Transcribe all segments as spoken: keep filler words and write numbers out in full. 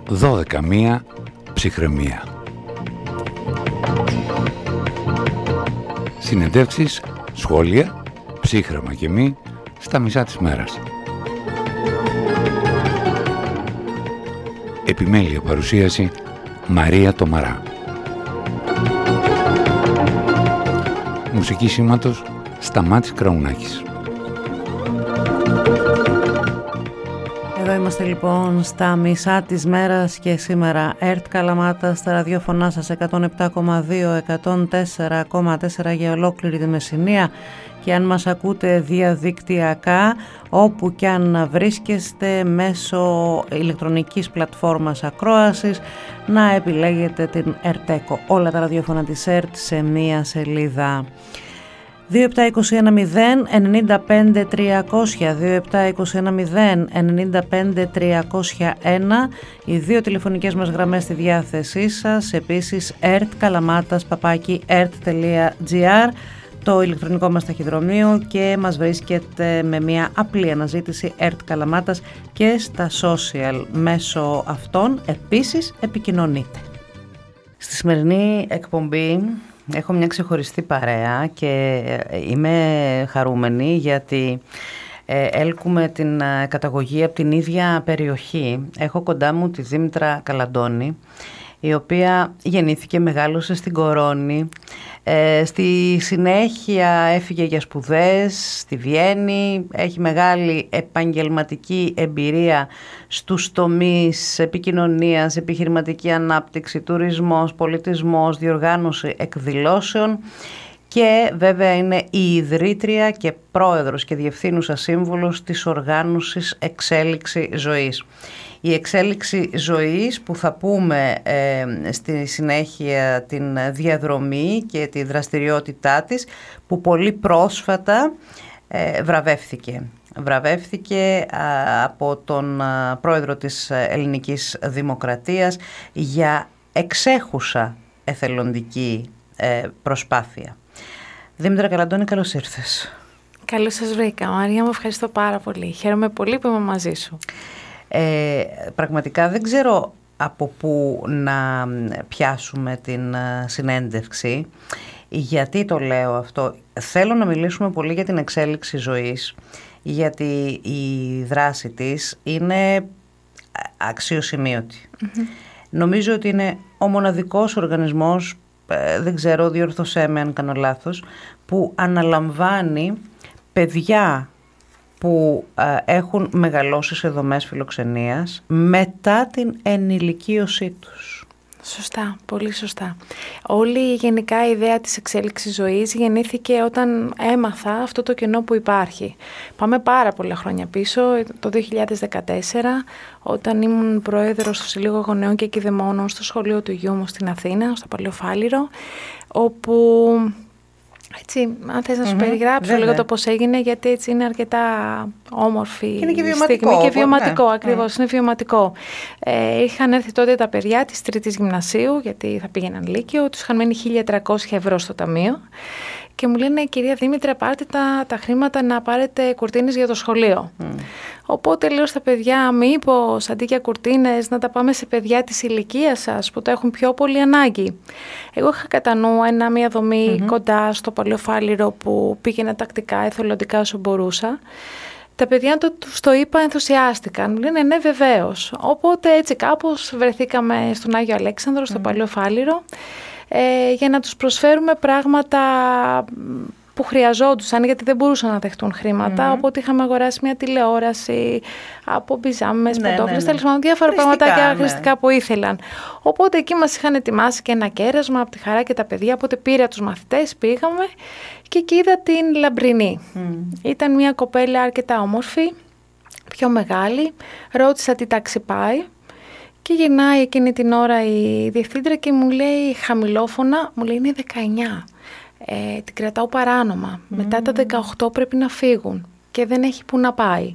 δώδεκα μία ψυχραιμία. Συνεντεύξεις, σχόλια, ψύχραμα και μη στα μισά της μέρας. Επιμέλεια παρουσίαση Μαρία Τομαρά. Μουσική σήματος Σταμάτης Κραουνάκης. Εδώ είμαστε λοιπόν στα μισά της μέρας και σήμερα ΕΡΤ Καλαμάτα στα ραδιόφωνά σας εκατόν επτά κόμμα δύο, εκατόν τέσσερα κόμμα τέσσερα για ολόκληρη τη Μεσσηνία, και αν μας ακούτε διαδικτυακά όπου και αν βρίσκεστε μέσω ηλεκτρονικής πλατφόρμας ακρόασης, να επιλέγετε την ΕΡΤΕΚΟ, όλα τα ραδιόφωνα της ΕΡΤ σε μία σελίδα. δύο επτά είκοσι ένα μηδέν ενενήντα πέντε τριακόσια, δύο επτά είκοσι ένα μηδέν ενενήντα πέντε τριακόσια ένα, οι δύο τηλεφωνικές μας γραμμές στη διάθεσή σας. Επίσης ertkalamatas παπάκι ert τελεία gr, το ηλεκτρονικό μας ταχυδρομείο, και μας βρίσκεται με μια απλή αναζήτηση ΕΡΤ Καλαμάτας και στα social. Μέσω αυτών επίσης επικοινωνείτε. Στη σημερινή εκπομπή έχω μια ξεχωριστή παρέα και είμαι χαρούμενη γιατί έλκουμε την καταγωγή από την ίδια περιοχή. Έχω κοντά μου τη Δήμητρα Καλαντώνη, η οποία γεννήθηκε, μεγάλωσε στην Κορώνη. Ε, στη συνέχεια έφυγε για σπουδές στη Βιέννη, έχει μεγάλη επαγγελματική εμπειρία στους τομείς επικοινωνίας, επιχειρηματική ανάπτυξη, τουρισμός, πολιτισμός, διοργάνωση εκδηλώσεων, και βέβαια είναι η ιδρύτρια και πρόεδρος και διευθύνουσα σύμβουλος της οργάνωσης Εξέλιξη Ζωής. Η Εξέλιξη Ζωής, που θα πούμε ε, στη συνέχεια την διαδρομή και τη δραστηριότητά της, που πολύ πρόσφατα ε, βραβεύθηκε. Βραβεύθηκε α, από τον α, πρόεδρο της Ελληνικής Δημοκρατίας για εξέχουσα εθελοντική ε, προσπάθεια. Δήμητρα Καλαντώνη, καλώς ήρθες. Καλώς σας βρήκα, Μαρία μου, ευχαριστώ πάρα πολύ. Χαίρομαι πολύ που είμαι μαζί σου. Ε, πραγματικά δεν ξέρω από πού να πιάσουμε την συνέντευξη. Γιατί το λέω αυτό? Θέλω να μιλήσουμε πολύ για την Εξέλιξη Ζωής, γιατί η δράση της είναι αξιοσημείωτη. Mm-hmm. Νομίζω ότι είναι ο μοναδικός οργανισμός, δεν ξέρω, διορθώσέ με αν κάνω λάθος, που αναλαμβάνει παιδιά που α, έχουν μεγαλώσει σε δομές φιλοξενίας μετά την ενηλικίωσή τους. Σωστά, πολύ σωστά. Όλη γενικά η ιδέα της Εξέλιξης Ζωής γεννήθηκε όταν έμαθα αυτό το κενό που υπάρχει. Πάμε πάρα πολλά χρόνια πίσω, το δύο χιλιάδες δεκατέσσερα, όταν ήμουν πρόεδρος του Συλλόγου Γονέων και Κηδεμόνων στο σχολείο του γιού μου στην Αθήνα, στο Παλαιοφάλιρο, όπου... Έτσι, αν θες να σου mm-hmm. περιγράψω Βέβαια. λίγο το πώς έγινε, γιατί έτσι είναι αρκετά όμορφη και είναι και βιωματικό, στιγμή και βιωματικό, ναι. ακριβώς, Mm. είναι βιωματικό. Ε, είχαν έρθει τότε τα παιδιά της τρίτης γυμνασίου, γιατί θα πήγαιναν λύκειο, τους είχαν μένει χίλια τριακόσια ευρώ στο ταμείο και μου λένε, κυρία Δήμητρα, πάρτε τα, τα χρήματα να πάρετε κουρτίνες για το σχολείο. Mm. Οπότε λέω στα παιδιά, μήπως αντί για κουρτίνες να τα πάμε σε παιδιά της ηλικίας σας που τα έχουν πιο πολύ ανάγκη. Εγώ είχα κατά νου ένα, μια δομή mm-hmm. κοντά στο Παλαιοφάλιρο που πήγαινα τακτικά, εθελοντικά όσο μπορούσα. Τα παιδιά το, τους το είπα, ενθουσιάστηκαν. Μου λένε ναι, βεβαίως. Οπότε έτσι κάπως βρεθήκαμε στον Άγιο Αλέξανδρο, στο mm. Παλαιοφάλιρο, ε, για να τους προσφέρουμε πράγματα που χρειαζόντουσαν, γιατί δεν μπορούσαν να δεχτούν χρήματα. Mm-hmm. Οπότε είχαμε αγοράσει μια τηλεόραση από μπιζάμες, ναι, παντόφλες, τέλος πάντων, διάφορα πραγματάκια χρηστικά ναι. που ήθελαν. Οπότε εκεί μας είχαν ετοιμάσει και ένα κέρασμα από τη χαρά και τα παιδιά. Οπότε πήρα τους μαθητές, πήγαμε και εκεί είδα την Λαμπρινή. Mm. Ήταν μια κοπέλα αρκετά όμορφη, πιο μεγάλη. Ρώτησα τι τάξη πάει. Και γυρνάει εκείνη την ώρα η διευθύντρια και μου λέει χαμηλόφωνα, μου λέει είναι δεκαεννιά. Ε, την κρατάω παράνομα. Mm. Μετά τα δεκαοκτώ πρέπει να φύγουν και δεν έχει που να πάει.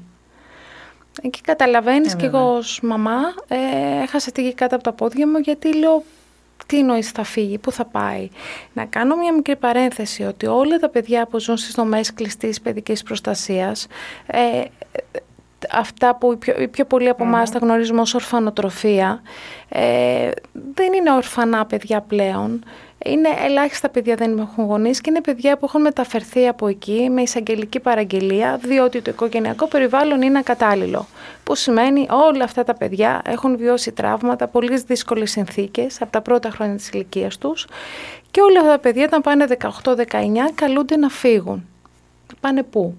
Εκεί καταλαβαίνεις, ε, και εγώ ως μαμά ε, έχασα τη γη κάτω από τα πόδια μου, γιατί λέω τι εννοείς θα φύγει, πού θα πάει. Να κάνω μια μικρή παρένθεση ότι όλα τα παιδιά που ζουν στις δομές κλειστής παιδικής προστασίας ε, αυτά που οι πιο, οι πιο πολλοί από εμάς mm-hmm. τα γνωρίζουμε ως ορφανοτροφία, ε, δεν είναι ορφανά παιδιά πλέον. Είναι ελάχιστα παιδιά δεν έχουν γονείς και είναι παιδιά που έχουν μεταφερθεί από εκεί με εισαγγελική παραγγελία, διότι το οικογενειακό περιβάλλον είναι ακατάλληλο. Που σημαίνει όλα αυτά τα παιδιά έχουν βιώσει τραύματα, πολύ δύσκολες συνθήκες από τα πρώτα χρόνια της ηλικίας τους και όλα αυτά τα παιδιά όταν πάνε δεκαοκτώ δεκαεννιά καλούνται να φύγουν. Πάνε πού?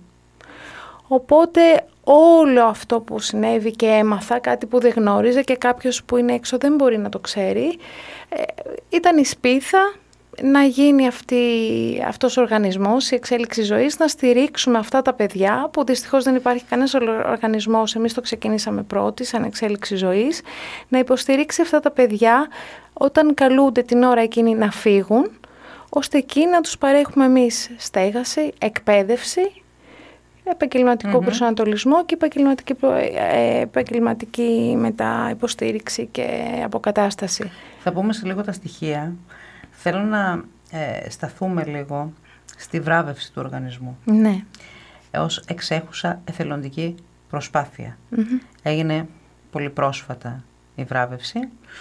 Οπότε όλο αυτό που συνέβη και έμαθα, κάτι που δεν γνώριζε και κάποιος που είναι έξω δεν μπορεί να το ξέρει, ε, ήταν η σπίθα να γίνει αυτή, αυτός ο οργανισμός, η εξέλιξη ζωής, να στηρίξουμε αυτά τα παιδιά που δυστυχώς δεν υπάρχει κανένας οργανισμός, εμείς το ξεκινήσαμε πρώτοι σαν εξέλιξη ζωής, να υποστηρίξει αυτά τα παιδιά όταν καλούνται την ώρα εκείνη να φύγουν, ώστε εκεί να τους παρέχουμε εμείς στέγαση, εκπαίδευση, επαγγελματικό mm-hmm. προσανατολισμό και επαγγελματική, ε, επαγγελματική μετά υποστήριξη και αποκατάσταση. Θα πούμε σε λίγο τα στοιχεία. Θέλω να ε, σταθούμε λίγο στη βράβευση του οργανισμού. Ναι. Ως εξέχουσα εθελοντική προσπάθεια. Mm-hmm. Έγινε πολύ πρόσφατα η βράβευση.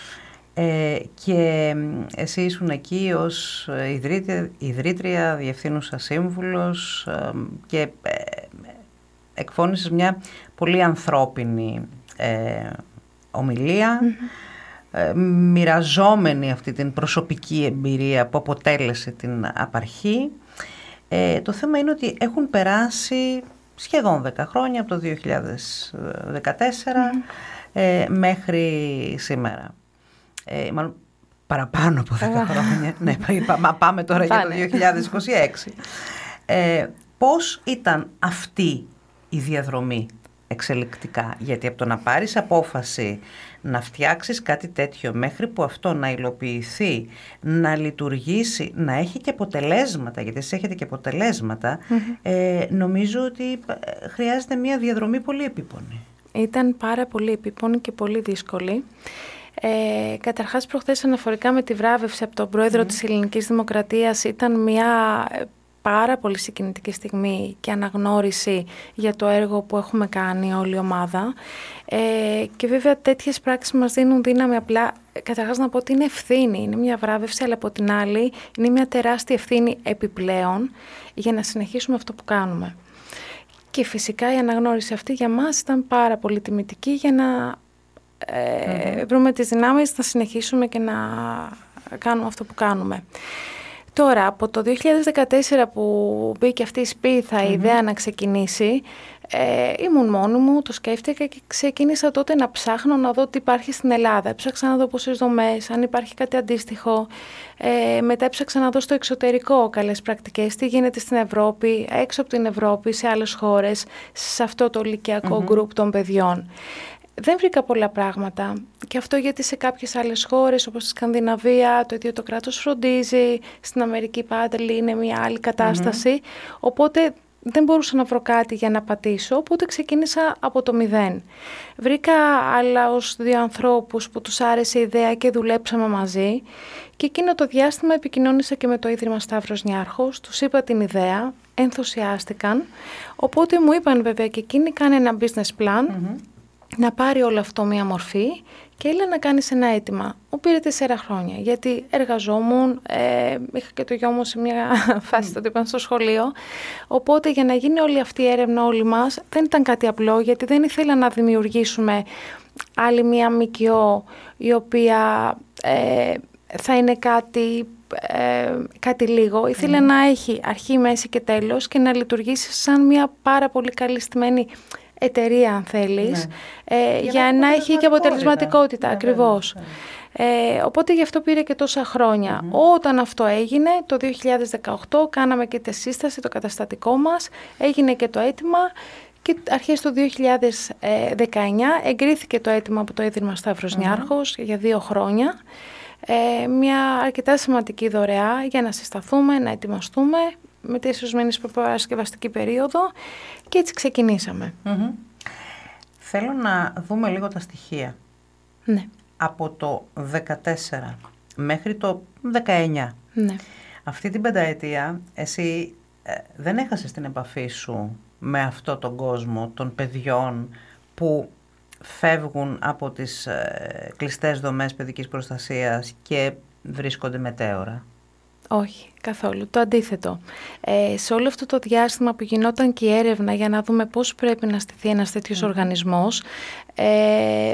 Ε, και εσύ ήσουν εκεί ως ιδρύτρια, ιδρύτρια διευθύνουσα σύμβουλος ε, και ε, εκφώνησες μια πολύ ανθρώπινη ε, ομιλία, mm-hmm. ε, μοιραζόμενη αυτή την προσωπική εμπειρία που αποτέλεσε την απαρχή. Ε, το θέμα είναι ότι έχουν περάσει σχεδόν δέκα χρόνια, από το δύο χιλιάδες δεκατέσσερα mm-hmm. ε, μέχρι σήμερα. Ε, μάλλον παραπάνω από δέκα χρόνια. Ναι, πάμε τώρα για το δύο χιλιάδες είκοσι έξι. Ε, πώς ήταν αυτή η διαδρομή εξελικτικά? Γιατί από το να πάρεις απόφαση να φτιάξεις κάτι τέτοιο μέχρι που αυτό να υλοποιηθεί, να λειτουργήσει, να έχει και αποτελέσματα, γιατί εσείς έχετε και αποτελέσματα, mm-hmm. ε, νομίζω ότι χρειάζεται μια διαδρομή πολύ επίπονη. Ήταν πάρα πολύ επίπονη και πολύ δύσκολη. Ε, καταρχάς, προχθές αναφορικά με τη βράβευση από τον πρόεδρο mm. της Ελληνικής Δημοκρατίας, ήταν μια πάρα πολύ συγκινητική στιγμή και αναγνώριση για το έργο που έχουμε κάνει όλη η ομάδα. Ε, και βέβαια τέτοιες πράξεις μας δίνουν δύναμη. Απλά καταρχάς να πω ότι είναι ευθύνη, είναι μια βράβευση, αλλά από την άλλη είναι μια τεράστια ευθύνη επιπλέον για να συνεχίσουμε αυτό που κάνουμε. Και φυσικά η αναγνώριση αυτή για μας ήταν πάρα πολύ τιμητική για να Ε, mm-hmm. βρούμε τις δυνάμεις να συνεχίσουμε και να κάνουμε αυτό που κάνουμε. Τώρα, από το δύο χιλιάδες δεκατέσσερα που μπήκε αυτή η σπίθα, mm-hmm. η ιδέα να ξεκινήσει, ε, ήμουν μόνη μου, το σκέφτηκα και ξεκίνησα τότε να ψάχνω να δω τι υπάρχει στην Ελλάδα. Έψαξα να δω πόσες δομές, αν υπάρχει κάτι αντίστοιχο. Ε, μετά έψαξα να δω στο εξωτερικό καλές πρακτικές, τι γίνεται στην Ευρώπη, έξω από την Ευρώπη, σε άλλες χώρες, σε αυτό το ηλικιακό γκρουπ mm-hmm. των παιδιών. Δεν βρήκα πολλά πράγματα και αυτό γιατί σε κάποιες άλλες χώρες όπως στη Σκανδιναβία το ίδιο το κράτος φροντίζει, στην Αμερική πάλι είναι μια άλλη κατάσταση, mm-hmm. οπότε δεν μπορούσα να βρω κάτι για να πατήσω, οπότε ξεκίνησα από το μηδέν. Βρήκα άλλα ως δύο ανθρώπους που τους άρεσε η ιδέα και δουλέψαμε μαζί και εκείνο το διάστημα επικοινώνησα και με το Ίδρυμα Σταύρος Νιάρχος, τους είπα την ιδέα, ενθουσιάστηκαν, οπότε μου είπαν βέβαια και εκείνοι κάνε ένα business plan, mm-hmm. να πάρει όλο αυτό μία μορφή και έλα να κάνεις ένα αίτημα. Μου πήρε τέσσερα χρόνια, γιατί εργαζόμουν, ε, είχα και το γιο μου σε μια φάση τότε είπαν στο σχολείο, οπότε για να γίνει όλη αυτή η έρευνα όλοι μας δεν ήταν κάτι απλό, γιατί δεν ήθελα να δημιουργήσουμε άλλη μια ΜΚΟ η οποία ε, θα είναι κάτι... Ε, κάτι λίγο, ήθελε mm. να έχει αρχή, μέση και τέλος και να λειτουργήσει σαν μια πάρα πολύ καλή στημένη εταιρεία αν θέλεις, ναι. ε, για, για να έχει και αποτελεσματικότητα, ναι, ακριβώς. Ναι, ναι. Ε, οπότε γι' αυτό πήρε και τόσα χρόνια. Mm-hmm. Όταν αυτό έγινε, το δύο χιλιάδες δεκαοκτώ, κάναμε και τη σύσταση, το καταστατικό μας, έγινε και το αίτημα και αρχές του δύο χιλιάδες δεκαεννιά εγκρίθηκε το αίτημα από το Ίδρυμα Σταύρος mm-hmm. Νιάρχος για δύο χρόνια. Ε, μια αρκετά σημαντική δωρεά για να συσταθούμε, να ετοιμαστούμε με τέσσερις μήνες προπαρασκευαστική περίοδο και έτσι ξεκινήσαμε. Mm-hmm. Θέλω να δούμε λίγο τα στοιχεία. Ναι. Από το δεκατέσσερα μέχρι το δεκαεννιά. Ναι. Αυτή την πενταετία εσύ ε, δεν έχασες την επαφή σου με αυτό τον κόσμο των παιδιών που φεύγουν από τις ε, κλειστές δομές παιδικής προστασίας και βρίσκονται μετέωρα? Όχι, καθόλου. Το αντίθετο. Ε, σε όλο αυτό το διάστημα που γινόταν και η έρευνα για να δούμε πώς πρέπει να στηθεί ένας τέτοιος mm. οργανισμός, ε,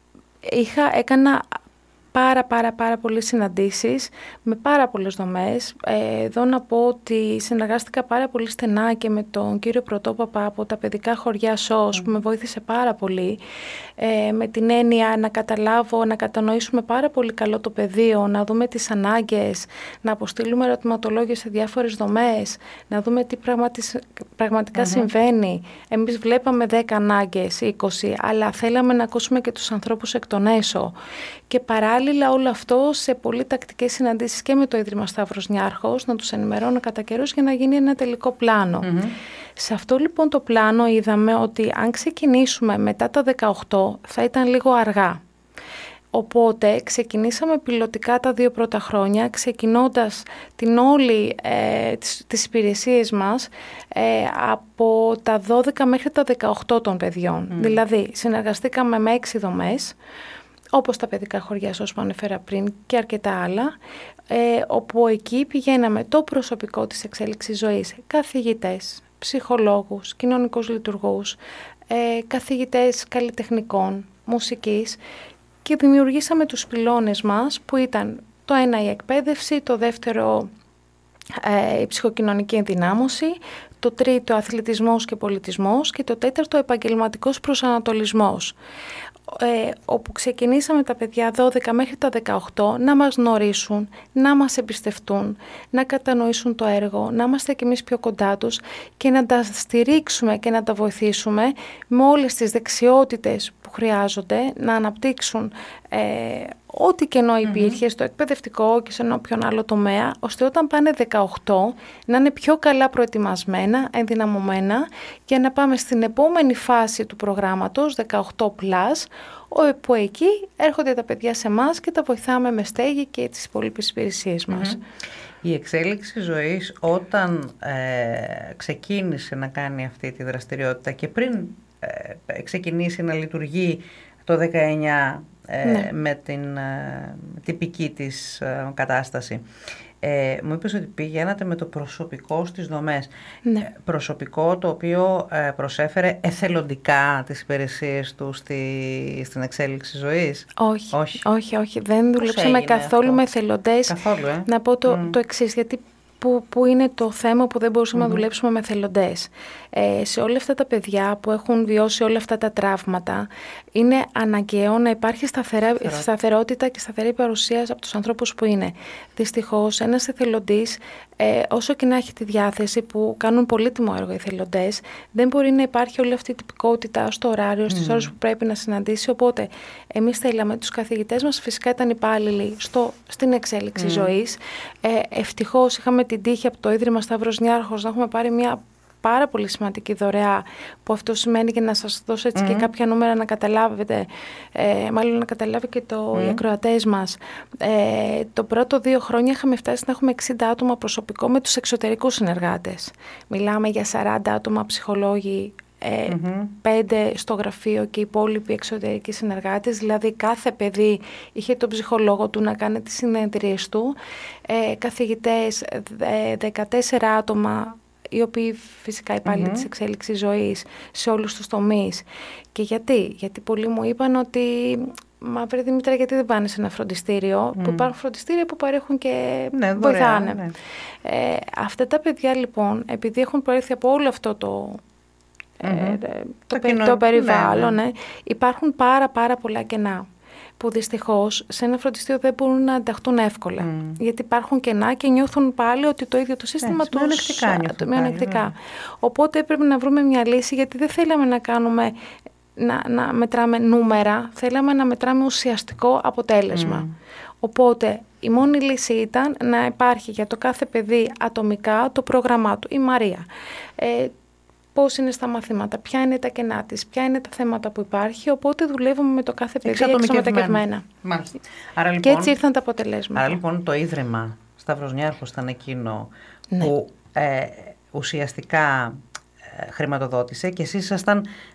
είχα, έκανα πάρα πάρα πάρα πολλές συναντήσεις με πάρα πολλές δομές. Ε, εδώ να πω ότι συνεργάστηκα πάρα πολύ στενά και με τον κύριο Πρωτόπαπα από τα παιδικά χωριά ΣΟΣ mm. που με βοήθησε πάρα πολύ, ε, με την έννοια να καταλάβω, να κατανοήσουμε πάρα πολύ καλό το πεδίο, να δούμε τις ανάγκες, να αποστείλουμε ερωτηματολόγια σε διάφορες δομές, να δούμε τι πραγματι, πραγματικά mm-hmm. συμβαίνει. Εμείς βλέπαμε δέκα ανάγκες, είκοσι, αλλά θέλαμε να ακούσουμε και τους ανθρώπους εκ των έσω. Και παράλληλα όλο αυτό σε πολύ τακτικές συναντήσεις και με το Ίδρυμα Σταύρος Νιάρχος, να τους ενημερώνω κατά καιρούς για να γίνει ένα τελικό πλάνο. Mm-hmm. Σε αυτό λοιπόν το πλάνο είδαμε ότι αν ξεκινήσουμε μετά τα δεκαοκτώ θα ήταν λίγο αργά. Οπότε ξεκινήσαμε πιλωτικά τα δύο πρώτα χρόνια, ξεκινώντας την όλη ε, τις, τις υπηρεσίες μας ε, από τα δώδεκα μέχρι τα δεκαοκτώ των παιδιών. Mm. Δηλαδή συνεργαστήκαμε με έξι δομές, όπως τα παιδικά χωριά όσο ανέφερα πριν και αρκετά άλλα, ε, όπου εκεί πηγαίναμε το προσωπικό της εξέλιξης ζωής, καθηγητές, ψυχολόγους, κοινωνικούς λειτουργούς, ε, καθηγητές καλλιτεχνικών, μουσικής, και δημιουργήσαμε τους πυλώνες μας που ήταν το ένα η εκπαίδευση, το δεύτερο ε, η ψυχοκοινωνική ενδυνάμωση, το τρίτο αθλητισμός και πολιτισμός και το τέταρτο επαγγελματικός προσανατολισμός. Ε, όπου ξεκινήσαμε τα παιδιά δώδεκα μέχρι τα δεκαοκτώ να μας γνωρίσουν, να μας εμπιστευτούν, να κατανοήσουν το έργο, να είμαστε κι εμείς πιο κοντά τους και να τα στηρίξουμε και να τα βοηθήσουμε με όλες τις δεξιότητες που χρειάζονται να αναπτύξουν ε, ό,τι κενό υπήρχε mm-hmm. στο εκπαιδευτικό και σε όποιον άλλο τομέα, ώστε όταν πάνε δεκαοκτώ να είναι πιο καλά προετοιμασμένα, ενδυναμωμένα, για να πάμε στην επόμενη φάση του προγράμματος, δεκαοκτώ πλας, όπου εκεί έρχονται τα παιδιά σε εμάς και τα βοηθάμε με στέγη και τις υπόλοιπες υπηρεσίες μας. Mm-hmm. Η εξέλιξη ζωής όταν ε, ξεκίνησε να κάνει αυτή τη δραστηριότητα και πριν ε, ξεκινήσει να λειτουργεί το δεκαεννιά ε, ναι. με την ε, τυπική της ε, κατάσταση, Ε, μου είπες ότι πηγαίνατε με το προσωπικό στις δομές. Ναι. Προσωπικό το οποίο ε, προσέφερε εθελοντικά τις υπηρεσίες του στη, στην εξέλιξη ζωής. Όχι, όχι, όχι. όχι. Δεν δουλέψαμε καθόλου αυτό? με εθελοντές. Καθόλου, ε? Να πω το, mm. το εξής, γιατί που, που είναι το θέμα που δεν μπορούσαμε mm-hmm. να δουλέψουμε με εθελοντές. Ε, σε όλα αυτά τα παιδιά που έχουν βιώσει όλα αυτά τα τραύματα, είναι αναγκαίο να υπάρχει σταθερά, σταθερότητα και σταθερή παρουσία από τους ανθρώπους που είναι. Δυστυχώς, ένας εθελοντής, ε, όσο και να έχει τη διάθεση, που κάνουν πολύτιμο έργο οι εθελοντές, δεν μπορεί να υπάρχει όλη αυτή η τυπικότητα στο ωράριο, στις mm. ώρες που πρέπει να συναντήσει. Οπότε, εμείς θέλαμε τους καθηγητές μας, φυσικά ήταν υπάλληλοι στο, στην εξέλιξη mm. ζωής. Ε, ευτυχώς, είχαμε την τύχη από το Ίδρυμα Σταύρος Νιάρχος να έχουμε πάρει μια πάρα πολύ σημαντική δωρεά, που αυτό σημαίνει, και να σας δώσω έτσι mm. και κάποια νούμερα να καταλάβετε, ε, μάλλον να καταλάβει και το, mm. οι ακροατές μας. Ε, το πρώτο δύο χρόνια είχαμε φτάσει να έχουμε εξήντα άτομα προσωπικό με τους εξωτερικούς συνεργάτες. Μιλάμε για σαράντα άτομα ψυχολόγοι, ε, mm-hmm. πέντε στο γραφείο και οι υπόλοιποι εξωτερικοί συνεργάτες, δηλαδή κάθε παιδί είχε τον ψυχολόγο του να κάνει τις συνεδρίες του, ε, καθηγητές, δεκατέσσερα άτομα, οι οποίοι φυσικά υπάλληλοι mm-hmm. της εξέλιξης ζωής σε όλους τους τομείς. Και γιατί, γιατί πολλοί μου είπαν ότι μα βρε Δημήτρα, γιατί δεν πάνε σε ένα φροντιστήριο, mm. που υπάρχουν φροντιστήρια που παρέχουν και ναι, βοηθάνε. Ναι. Ε, αυτά τα παιδιά λοιπόν, επειδή έχουν προέρθει από όλο αυτό το, mm-hmm. ε, το, το, κοινό, το περιβάλλον, ναι, ναι. Ε, υπάρχουν πάρα πάρα πολλά κενά, που δυστυχώς σε ένα φροντιστήριο δεν μπορούν να ενταχθούν εύκολα. Mm. Γιατί υπάρχουν κενά και νιώθουν πάλι ότι το ίδιο το σύστημα τους μειονεκτικά. μειονεκτικά. Ναι. Οπότε έπρεπε να βρούμε μια λύση, γιατί δεν θέλαμε να κάνουμε, να, να μετράμε νούμερα, θέλαμε να μετράμε ουσιαστικό αποτέλεσμα. Mm. Οπότε η μόνη λύση ήταν να υπάρχει για το κάθε παιδί ατομικά το πρόγραμμά του. Η Μαρία. Ε, πώς είναι στα μαθήματα, ποια είναι τα κενά της, ποια είναι τα θέματα που υπάρχει, οπότε δουλεύουμε με το κάθε παιδί εξατομικευμένα. Μάλιστα. Άρα, λοιπόν, και έτσι ήρθαν τα αποτελέσματα. Άρα λοιπόν το Ίδρυμα Σταύρος Νιάρχος ήταν εκείνο ναι. που ε, ουσιαστικά ε, χρηματοδότησε, και εσείς ήσασταν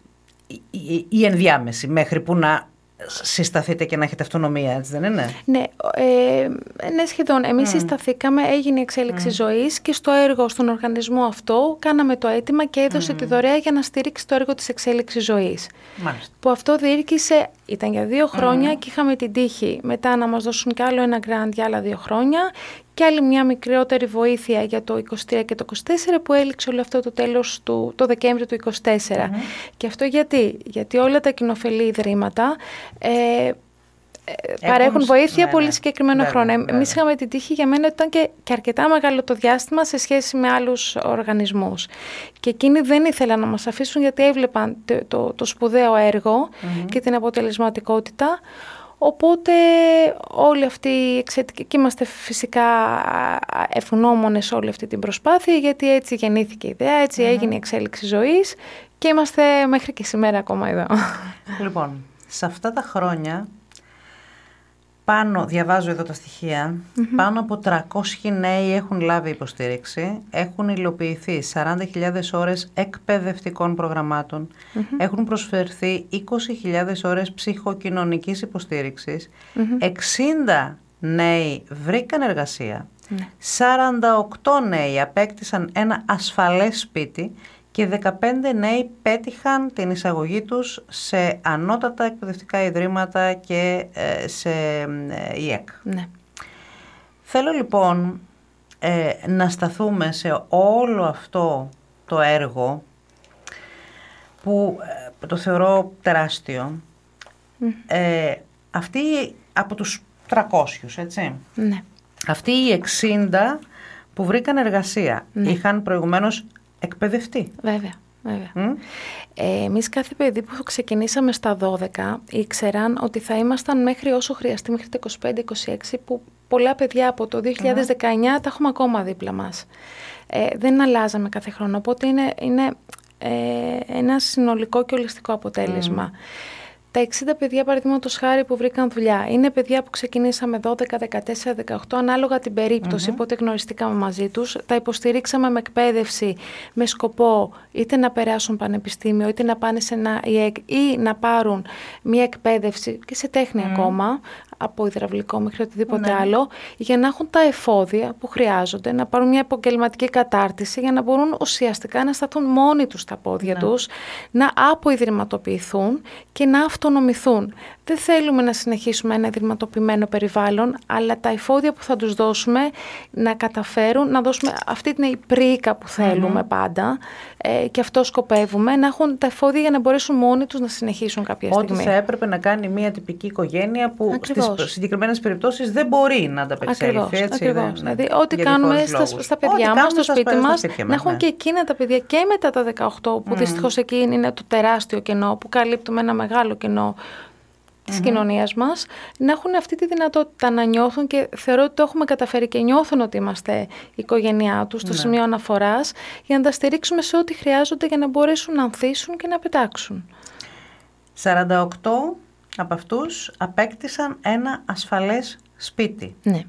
η, η ενδιάμεση μέχρι που να συσταθείτε και να έχετε αυτονομία, έτσι δεν είναι? Ναι, ε, ναι σχεδόν. Εμείς mm. συσταθήκαμε, έγινε η εξέλιξη mm. ζωής και στο έργο, στον οργανισμό αυτό, κάναμε το αίτημα και έδωσε mm. τη δωρεά για να στηρίξει το έργο της εξέλιξης ζωής. Μάλιστα. Που αυτό διήρκησε, ήταν για δύο χρόνια mm. και είχαμε την τύχη μετά να μας δώσουν κι άλλο ένα grant για άλλα δύο χρόνια και άλλη μια μικρότερη βοήθεια για το είκοσι τρία και το είκοσι τέσσερα που έληξε όλο αυτό το τέλος του το Δεκέμβριο του είκοσι τέσσερα. Mm-hmm. Και αυτό γιατί, γιατί όλα τα κοινοφελή ιδρύματα ε, ε, παρέχουν βοήθεια ναι, πολύ ναι. συγκεκριμένο βέβαια, χρόνο. Βέβαια. Εμείς είχαμε την τύχη, για μένα ήταν και, και αρκετά μεγάλο το διάστημα σε σχέση με άλλους οργανισμούς. Και εκείνοι δεν ήθελαν να μας αφήσουν γιατί έβλεπαν το, το, το σπουδαίο έργο mm-hmm. και την αποτελεσματικότητα. Οπότε όλοι αυτοί και είμαστε φυσικά ευγνώμονες όλη αυτή την προσπάθεια γιατί έτσι γεννήθηκε η ιδέα, έτσι mm-hmm. έγινε η εξέλιξη ζωής και είμαστε μέχρι και σήμερα ακόμα εδώ. Λοιπόν, σε αυτά τα χρόνια πάνω, διαβάζω εδώ τα στοιχεία, mm-hmm. πάνω από τριακόσιοι νέοι έχουν λάβει υποστήριξη, έχουν υλοποιηθεί σαράντα χιλιάδες ώρες εκπαιδευτικών προγραμμάτων, mm-hmm. έχουν προσφερθεί είκοσι χιλιάδες ώρες ψυχοκοινωνικής υποστήριξης, mm-hmm. εξήντα νέοι βρήκαν εργασία, mm-hmm. σαράντα οκτώ νέοι απέκτησαν ένα ασφαλές σπίτι και δεκαπέντε νέοι πέτυχαν την εισαγωγή τους σε ανώτατα εκπαιδευτικά ιδρύματα και ε, σε ε, ΙΕΚ. Ναι. Θέλω λοιπόν ε, να σταθούμε σε όλο αυτό το έργο που ε, το θεωρώ τεράστιο. Mm. Ε, αυτοί από τους τριακόσιους, έτσι. Ναι. Αυτοί οι εξήντα που βρήκαν εργασία ναι. είχαν προηγουμένως εκπαιδευτεί. Βέβαια, βέβαια. Mm? Ε, εμείς κάθε παιδί που ξεκινήσαμε στα δώδεκα ήξεραν ότι θα ήμασταν μέχρι όσο χρειαστεί, μέχρι τα είκοσι πέντε είκοσι έξι, που πολλά παιδιά από το δύο χιλιάδες δεκαεννιά mm. τα έχουμε ακόμα δίπλα μας. Ε, δεν αλλάζαμε κάθε χρόνο, οπότε είναι, είναι ε, ένα συνολικό και ολιστικό αποτέλεσμα. Mm. Τα εξήντα παιδιά, παραδείγματος χάρη, που βρήκαν δουλειά, είναι παιδιά που ξεκινήσαμε δώδεκα, δεκατέσσερα, δεκαοκτώ, ανάλογα την περίπτωση, mm-hmm. πότε γνωριστήκαμε μαζί τους. Τα υποστηρίξαμε με εκπαίδευση, με σκοπό είτε να περάσουν πανεπιστήμιο, είτε να πάνε σε ένα ΙΕΚ ή να πάρουν μια εκπαίδευση και σε τέχνη mm. ακόμα, από υδραυλικό μέχρι οτιδήποτε mm. άλλο, για να έχουν τα εφόδια που χρειάζονται, να πάρουν μια επαγγελματική κατάρτιση για να μπορούν ουσιαστικά να σταθούν μόνοι τους στα πόδια mm. τους, να αποϊδρυματοποιηθούν και να αυτονομηθούν. Δεν θέλουμε να συνεχίσουμε ένα ιδρυματοποιημένο περιβάλλον, αλλά τα εφόδια που θα τους δώσουμε να καταφέρουν, να δώσουμε αυτή την πρίκα που θέλουμε mm-hmm. πάντα ε, και αυτό σκοπεύουμε, να έχουν τα εφόδια για να μπορέσουν μόνοι τους να συνεχίσουν κάποια Ό,τι στιγμή. Ό,τι θα έπρεπε να κάνει μια τυπική οικογένεια που ακριβώς. Στις συγκεκριμένες περιπτώσεις δεν μπορεί να ανταπεξέλθει. Ακριβώς, έτσι, ακριβώς. Δεν, δηλαδή ό,τι κάνουμε στα, στα παιδιά μας, στο σπίτι μας, να μας, έχουν ναι. και εκείνα τα παιδιά και μετά τα δεκαοκτώ, που mm. δυστυχώς εκεί είναι το τεράστιο κενό, που καλύπτουμε ένα μεγάλο κενό της mm-hmm. κοινωνίας μας, να έχουν αυτή τη δυνατότητα να νιώθουν, και θεωρώ ότι το έχουμε καταφέρει και νιώθουν ότι είμαστε η οικογένειά τους, στο mm-hmm. σημείο αναφοράς, για να τα στηρίξουμε σε ό,τι χρειάζονται για να μπορέσουν να ανθίσουν και να πετάξουν. σαράντα οκτώ από αυτούς απέκτησαν ένα ασφαλές σπίτι. Ναι.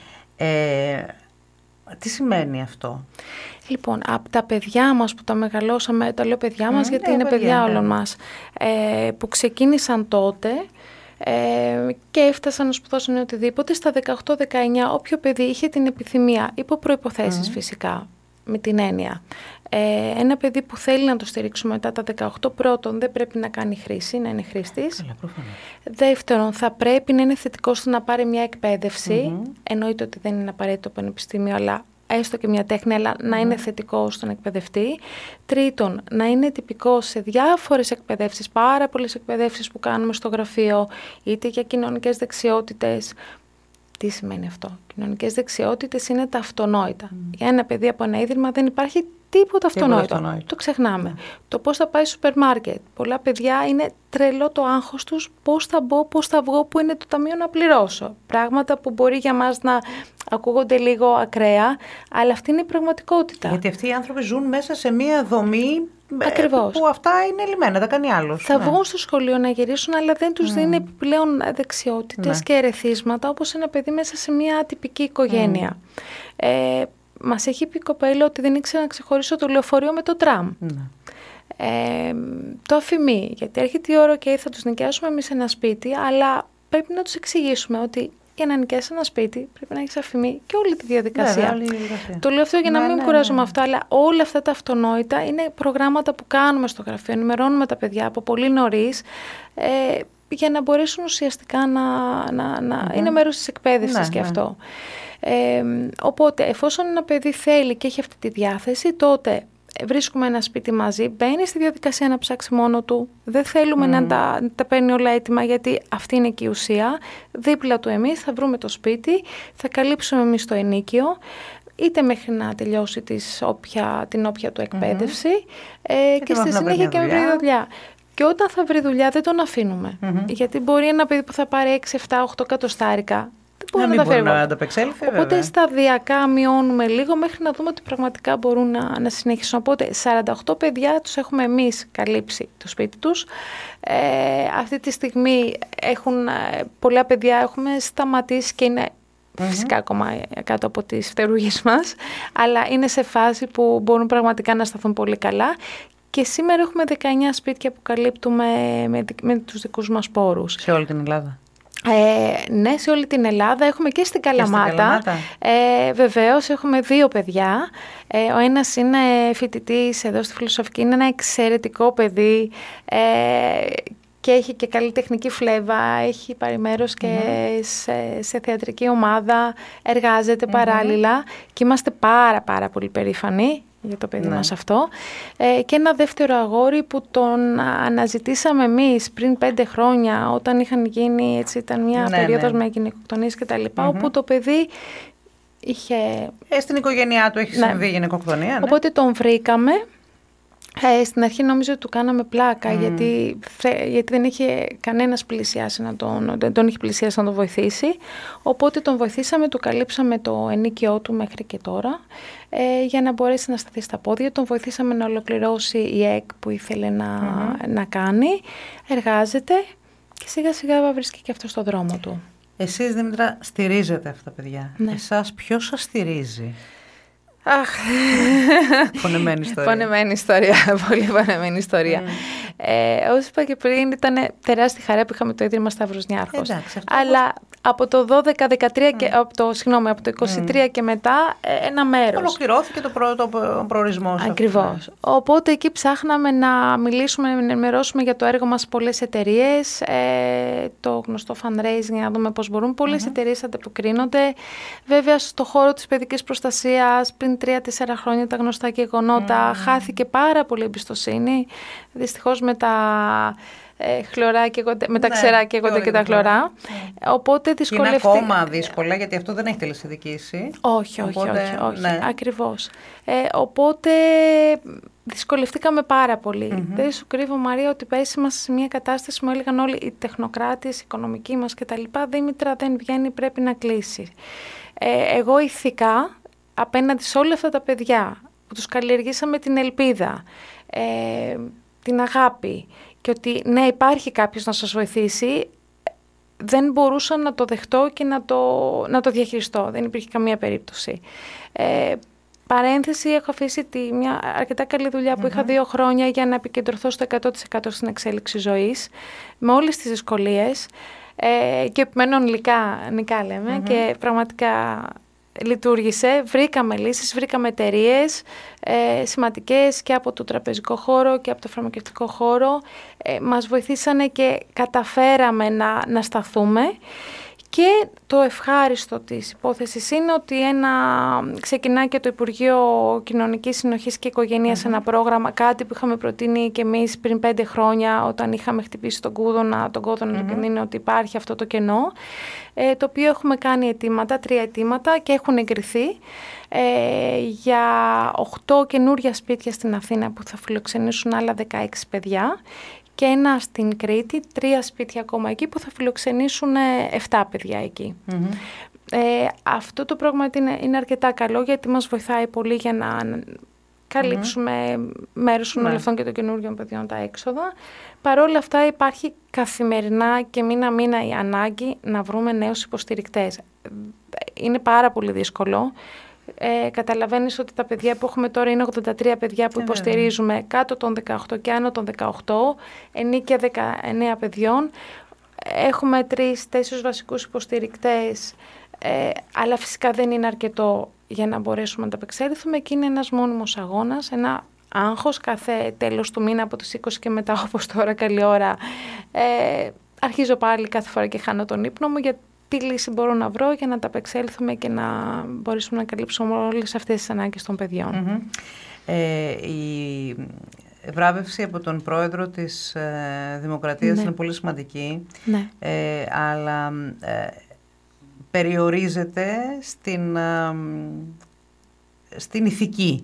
Ε, τι σημαίνει αυτό? Λοιπόν, από τα παιδιά μας που τα μεγαλώσαμε, τα λέω παιδιά μας mm, γιατί ναι, είναι παιδιά, παιδιά όλων ναι. μας, ε, που ξεκίνησαν τότε ε, και έφτασαν να σπουδάσουν οτιδήποτε, στα δεκαοκτώ δεκαεννιά όποιο παιδί είχε την επιθυμία, υπό προϋποθέσεις mm. φυσικά, με την έννοια. Ε, ένα παιδί που θέλει να το στηρίξουμε μετά τα δεκαοκτώ, πρώτον δεν πρέπει να κάνει χρήση, να είναι χρήστης. Δεύτερον, θα πρέπει να είναι θετικός στο να πάρει μια εκπαίδευση, mm-hmm. εννοείται ότι δεν είναι απαραίτητο πανεπιστήμιο, αλλά έστω και μια τέχνη, αλλά mm-hmm. να είναι θετικός στον εκπαιδευτή. Τρίτον, να είναι τυπικός σε διάφορες εκπαιδεύσεις, πάρα πολλές εκπαιδεύσεις που κάνουμε στο γραφείο, είτε για κοινωνικές δεξιότητες. Τι σημαίνει αυτό? Κοινωνικές δεξιότητες είναι τα αυτονόητα. Mm. Για ένα παιδί από ένα ίδρυμα δεν υπάρχει τίποτα αυτονόητο. αυτονόητο. Το ξεχνάμε. Yeah. Το πώς θα πάει στο σούπερ μάρκετ. Πολλά παιδιά είναι τρελό το άγχος τους, πώς θα μπω, πώς θα βγω, που είναι το ταμείο να πληρώσω. Πράγματα που μπορεί για μας να ακούγονται λίγο ακραία, αλλά αυτή είναι η πραγματικότητα. Γιατί αυτοί οι άνθρωποι ζουν μέσα σε μία δομή. Ακριβώς. Που αυτά είναι λιμένα, τα κάνει άλλος. Θα ναι. βγουν στο σχολείο να γυρίσουν, αλλά δεν τους mm. δίνει επιπλέον δεξιότητες ναι. και ερεθίσματα, όπως ένα παιδί μέσα σε μια ατυπική οικογένεια. Mm. Ε, μας έχει πει η κοπέλα ότι δεν ήξερα να ξεχωρίσω το λεωφορείο με το τραμ. Mm. Ε, το αφημί, γιατί έρχεται η ώρα και θα τους νοικιάσουμε εμείς ένα σπίτι, αλλά πρέπει να τους εξηγήσουμε ότι για να νοικιάσεις ένα σπίτι πρέπει να έχεις αφημί και όλη τη διαδικασία. Βέβαια, όλη τη διαδικασία. Το λέω αυτό για να ναι, μην ναι, κουράζουμε ναι. αυτά, αλλά όλα αυτά τα αυτονόητα είναι προγράμματα που κάνουμε στο γραφείο, ενημερώνουμε τα παιδιά από πολύ νωρίς, ε, για να μπορέσουν ουσιαστικά να, να, να mm-hmm. είναι μέρος της εκπαίδευσης ναι, και ναι. αυτό. Ε, οπότε, εφόσον ένα παιδί θέλει και έχει αυτή τη διάθεση, τότε βρίσκουμε ένα σπίτι μαζί, μπαίνει στη διαδικασία να ψάξει μόνο του, δεν θέλουμε mm. να τα, να τα παίρνει όλα έτοιμα, γιατί αυτή είναι και η ουσία. Δίπλα του εμείς θα βρούμε το σπίτι, θα καλύψουμε εμείς το ενίκιο, είτε μέχρι να τελειώσει τις όποια, την όποια του εκπαίδευση mm-hmm. ε, και, και στη συνέχεια και να βρει δουλειά. Και όταν θα βρει δουλειά δεν τον αφήνουμε, mm-hmm. γιατί μπορεί ένα παιδί που θα πάρει έξι, επτά, οκτώ εκατοστάρικα να μην μπορεί να ανταπεξέλθει. Οπότε βέβαια. σταδιακά μειώνουμε λίγο μέχρι να δούμε ότι πραγματικά μπορούν να, να συνεχίσουν. Οπότε σαράντα οκτώ παιδιά τους έχουμε εμείς καλύψει το σπίτι τους. Ε, αυτή τη στιγμή έχουν, πολλά παιδιά έχουμε σταματήσει και είναι mm-hmm. φυσικά ακόμα κάτω από τις φτερούγες μας, αλλά είναι σε φάση που μπορούν πραγματικά να σταθούν πολύ καλά. Και σήμερα έχουμε δεκαεννιά σπίτια που καλύπτουμε με, με τους δικούς μας πόρους. Σε όλη την Ελλάδα. Ε, ναι, σε όλη την Ελλάδα. Έχουμε και στην Καλαμάτα. Και στην Καλαμάτα. Ε, βεβαίως, έχουμε δύο παιδιά. Ε, ο ένας είναι φοιτητής εδώ στη Φιλοσοφική, είναι ένα εξαιρετικό παιδί ε, και έχει και καλλιτεχνική φλέβα, έχει πάρει μέρος και mm-hmm. σε, σε θεατρική ομάδα, εργάζεται mm-hmm. παράλληλα και είμαστε πάρα πάρα πολύ περήφανοι για το παιδί ναι. μας αυτό. Ε, και ένα δεύτερο αγόρι που τον αναζητήσαμε εμείς πριν πέντε χρόνια, όταν είχαν γίνει, έτσι ήταν μια ναι, περίοδος ναι. με γυναικοκτονίες και τα λοιπά, mm-hmm. όπου το παιδί είχε... Ε, στην οικογένειά του έχει ναι. συμβεί γυναικοκτονία. Ναι. Οπότε τον βρήκαμε. Ε, στην αρχή νομίζω ότι του κάναμε πλάκα, mm. γιατί, γιατί δεν είχε κανένας πλησιάσει να τον, δεν τον είχε πλησιάσει να τον βοηθήσει. Οπότε τον βοηθήσαμε, του καλύψαμε το ενίκιό του μέχρι και τώρα, ε, για να μπορέσει να σταθεί στα πόδια. Τον βοηθήσαμε να ολοκληρώσει η ΕΚ που ήθελε να, mm-hmm. να κάνει. Εργάζεται και σιγά σιγά βρίσκει και αυτό στο δρόμο του. Εσείς, Δήμητρα, στηρίζετε αυτά τα παιδιά. Ναι. Εσάς ποιος σας στηρίζει? Αχ, πονεμένη ιστορία. Πονεμένη ιστορία, πολύ πονεμένη ιστορία. Mm. Ε, όπως είπα και πριν, ήταν τεράστια χαρά που είχαμε το Ίδρυμα Σταύρος Νιάρχος. Εντάξει, αυτό αλλά πώς... από το δώδεκα δεκατρία mm. και από το, συγγνώμη, από το είκοσι τρία mm. και μετά ένα μέρος. Ολοκληρώθηκε το, προ, το προορισμός. Ακριβώς. Αυτό. Οπότε εκεί ψάχναμε να μιλήσουμε, να ενημερώσουμε για το έργο μας πολλές εταιρείες, ε, το γνωστό fundraising, για να δούμε πώς μπορούν. Πολλές mm-hmm. εταιρείες ανταποκρίνονται. Βέβαια, στο χώρο της παιδικής προστασίας, πριν τρία τέσσερα χρόνια τα γνωστά γεγονότα, mm. χάθηκε πάρα πολύ εμπιστοσύνη. Δυστυχώς με τα, ε, χλωρά και, με τα ναι, ξερά και εγώ και τα χλωρά. Mm. Οπότε δυσκολεύτηκε. Είναι ακόμα δύσκολα, γιατί αυτό δεν έχει τελεσυνδικήσει. Όχι, όχι, οπότε, όχι, όχι. Ναι. Ακριβώς. Ε, οπότε δυσκολευτήκαμε πάρα πολύ. Mm-hmm. Δεν σου κρύβω, Μαρία, ότι πέσει μας σε μια κατάσταση, μου έλεγαν όλοι οι τεχνοκράτες, οι οικονομικοί μας κτλ. Δήμητρα, δεν βγαίνει, πρέπει να κλείσει. Ε, εγώ ηθικά, απέναντι σε όλα αυτά τα παιδιά που τους καλλιεργήσαμε την ελπίδα, ε, την αγάπη και ότι ναι, υπάρχει κάποιος να σας βοηθήσει, δεν μπορούσα να το δεχτώ και να το, να το διαχειριστώ. Δεν υπήρχε καμία περίπτωση. Ε, παρένθεση, έχω αφήσει τη, μια αρκετά καλή δουλειά που mm-hmm. είχα δύο χρόνια για να επικεντρωθώ στο εκατό τοις εκατό στην εξέλιξη ζωής, με όλες τις δυσκολίες ε, και επιμένω νικά, νικά λέμε mm-hmm. και πραγματικά... λειτουργήσε, βρήκαμε λύσεις, βρήκαμε εταιρείες ε, σημαντικές και από το τραπεζικό χώρο και από το φαρμακευτικό χώρο. Ε, μας βοηθήσανε και καταφέραμε να, να σταθούμε. Και το ευχάριστο της υπόθεσης είναι ότι ένα, ξεκινάει και το Υπουργείο Κοινωνικής Συνοχής και Οικογένειας mm-hmm. ένα πρόγραμμα, κάτι που είχαμε προτείνει και εμείς πριν πέντε χρόνια όταν είχαμε χτυπήσει τον κόδωνα, τον κόδωνα mm-hmm. του κινδύνου ότι υπάρχει αυτό το κενό, ε, το οποίο έχουμε κάνει αιτήματα, τρία αιτήματα και έχουν εγκριθεί ε, για οκτώ καινούρια σπίτια στην Αθήνα που θα φιλοξενήσουν άλλα δεκαέξι παιδιά. Και ένα στην Κρήτη, τρία σπίτια ακόμα εκεί που θα φιλοξενήσουν επτά παιδιά εκεί. Mm-hmm. Ε, αυτό το πρόγραμμα είναι, είναι αρκετά καλό γιατί μας βοηθάει πολύ για να καλύψουμε mm-hmm. μέρος των mm-hmm. και των καινούργιων παιδιών τα έξοδα. Παρ' όλα αυτά υπάρχει καθημερινά και μήνα μήνα η ανάγκη να βρούμε νέους υποστηρικτές. Είναι πάρα πολύ δύσκολο. Ε, καταλαβαίνεις ότι τα παιδιά που έχουμε τώρα είναι ογδόντα τρία παιδιά που υποστηρίζουμε κάτω των δεκαοκτώ και άνω των δεκαοκτώ, ενίκια δεκαεννέα παιδιών. Έχουμε τρεις-τέσσερις βασικούς υποστηρικτές, ε, αλλά φυσικά δεν είναι αρκετό για να μπορέσουμε να τα απεξέλθουμε και είναι ένας μόνιμος αγώνας, ένα άγχος κάθε τέλος του μήνα από τις είκοσι και μετά, όπως τώρα καλή ώρα. Ε, αρχίζω πάλι κάθε φορά και χάνω τον ύπνο μου για τι λύση μπορώ να βρω για να τα απεξέλθουμε και να μπορέσουμε να καλύψουμε όλες αυτές τις ανάγκες των παιδιών. Mm-hmm. Ε, η βράβευση από τον πρόεδρο της ε, Δημοκρατίας ναι. είναι πολύ σημαντική, ναι. ε, αλλά ε, περιορίζεται στην, ε, στην ηθική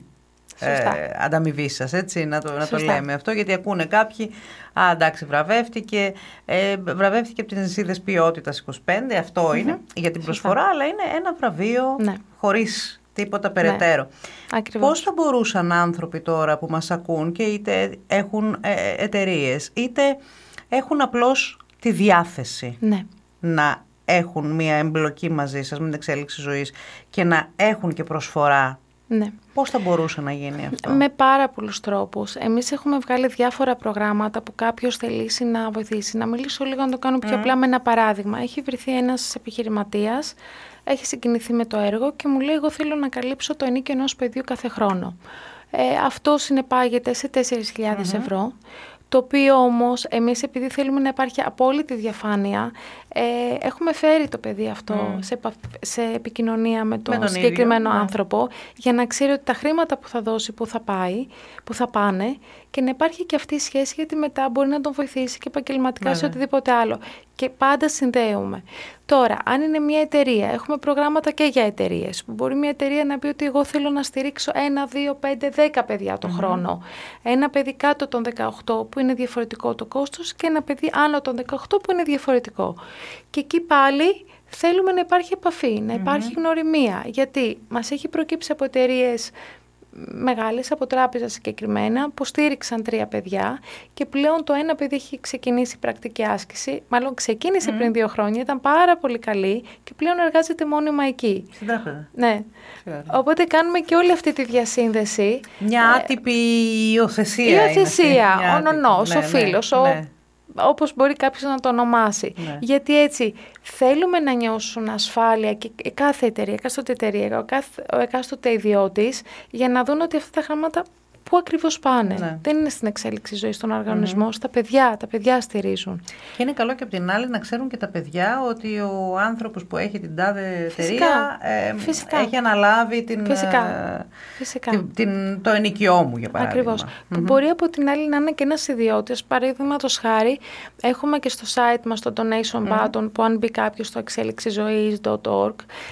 ε, ανταμοιβή σας, έτσι, να το, να το λέμε αυτό, γιατί ακούνε κάποιοι, α, εντάξει, βραβεύτηκε, ε, βραβεύτηκε από τις είδες ποιότητας είκοσι πέντε, αυτό mm-hmm. είναι για την προσφορά, Σωστά. αλλά είναι ένα βραβείο ναι. χωρίς τίποτα περαιτέρω. Ναι. Πώς θα μπορούσαν άνθρωποι τώρα που μας ακούν και είτε έχουν ε, εταιρείες, είτε έχουν απλώς τη διάθεση ναι. να έχουν μία εμπλοκή μαζί σας με την εξέλιξη ζωής και να έχουν και προσφορά, ναι. πώς θα μπορούσε να γίνει αυτό? Με πάρα πολλούς τρόπους. Εμείς έχουμε βγάλει διάφορα προγράμματα που κάποιος θελήσει να βοηθήσει. Να μιλήσω λίγο, να το κάνω πιο mm. απλά με ένα παράδειγμα. Έχει βρεθεί ένας επιχειρηματίας, έχει συγκινηθεί με το έργο και μου λέει: εγώ θέλω να καλύψω το ενίκιο ενός παιδιού κάθε χρόνο. Ε, αυτό συνεπάγεται σε τέσσερις χιλιάδες mm-hmm. ευρώ. Το οποίο όμως εμείς, επειδή θέλουμε να υπάρχει απόλυτη διαφάνεια, ε, έχουμε φέρει το παιδί αυτό mm. σε, σε επικοινωνία με τον, με τον συγκεκριμένο ίδιο, άνθρωπο ναι. για να ξέρει ότι τα χρήματα που θα δώσει, που θα πάει, που θα πάνε και να υπάρχει και αυτή η σχέση, γιατί μετά μπορεί να τον βοηθήσει και επαγγελματικά σε οτιδήποτε άλλο. Και πάντα συνδέουμε. Τώρα, αν είναι μια εταιρεία, έχουμε προγράμματα και για εταιρείες. Μπορεί μια εταιρεία να πει ότι εγώ θέλω να στηρίξω ένα, δύο, πέντε, δέκα παιδιά το mm-hmm. χρόνο. Ένα παιδί κάτω των δεκαοκτώ που είναι διαφορετικό το κόστος και ένα παιδί άνω των δεκαοκτώ που είναι διαφορετικό. Και εκεί πάλι θέλουμε να υπάρχει επαφή, να υπάρχει mm-hmm. γνωριμία. Γιατί μας έχει προκύψει από εταιρείες μεγάλες, από τράπεζα συγκεκριμένα, που στήριξαν τρία παιδιά και πλέον το ένα παιδί έχει ξεκινήσει πρακτική άσκηση, μάλλον ξεκίνησε mm. πριν δύο χρόνια, ήταν πάρα πολύ καλή και πλέον εργάζεται μόνιμα εκεί. Στην τράπεζα. Ναι. Φιόρι. Οπότε κάνουμε και όλη αυτή τη διασύνδεση. Μια άτυπη υιοθεσία. Υιοθεσία, ο νονός, ναι, ο φίλος, ναι, ο... Ναι. όπως μπορεί κάποιος να το ονομάσει. Ναι. Γιατί έτσι θέλουμε να νιώσουν ασφάλεια και κάθε εταιρεία, εκάστοτε εταιρεία, ο, κάθε, ο εκάστοτε ιδιώτης, για να δουν ότι αυτά τα χρήματα πού ακριβώς πάνε. Ναι. Δεν είναι στην εξέλιξη ζωής στον οργανισμό, mm-hmm. στα παιδιά, τα παιδιά στηρίζουν. Και είναι καλό και από την άλλη να ξέρουν και τα παιδιά ότι ο άνθρωπος που έχει την τάδε εταιρεία ε, έχει αναλάβει την, Φυσικά. Ε, Φυσικά. την, την, το ενοικιό μου, για παράδειγμα. Ακριβώς. Mm-hmm. Που μπορεί από την άλλη να είναι και ένας ιδιώτης. Παραδείγματος χάρη, έχουμε και στο site μας το donation mm-hmm. button, που αν μπει κάποιος στο εξέλιξιζωής τελεία org,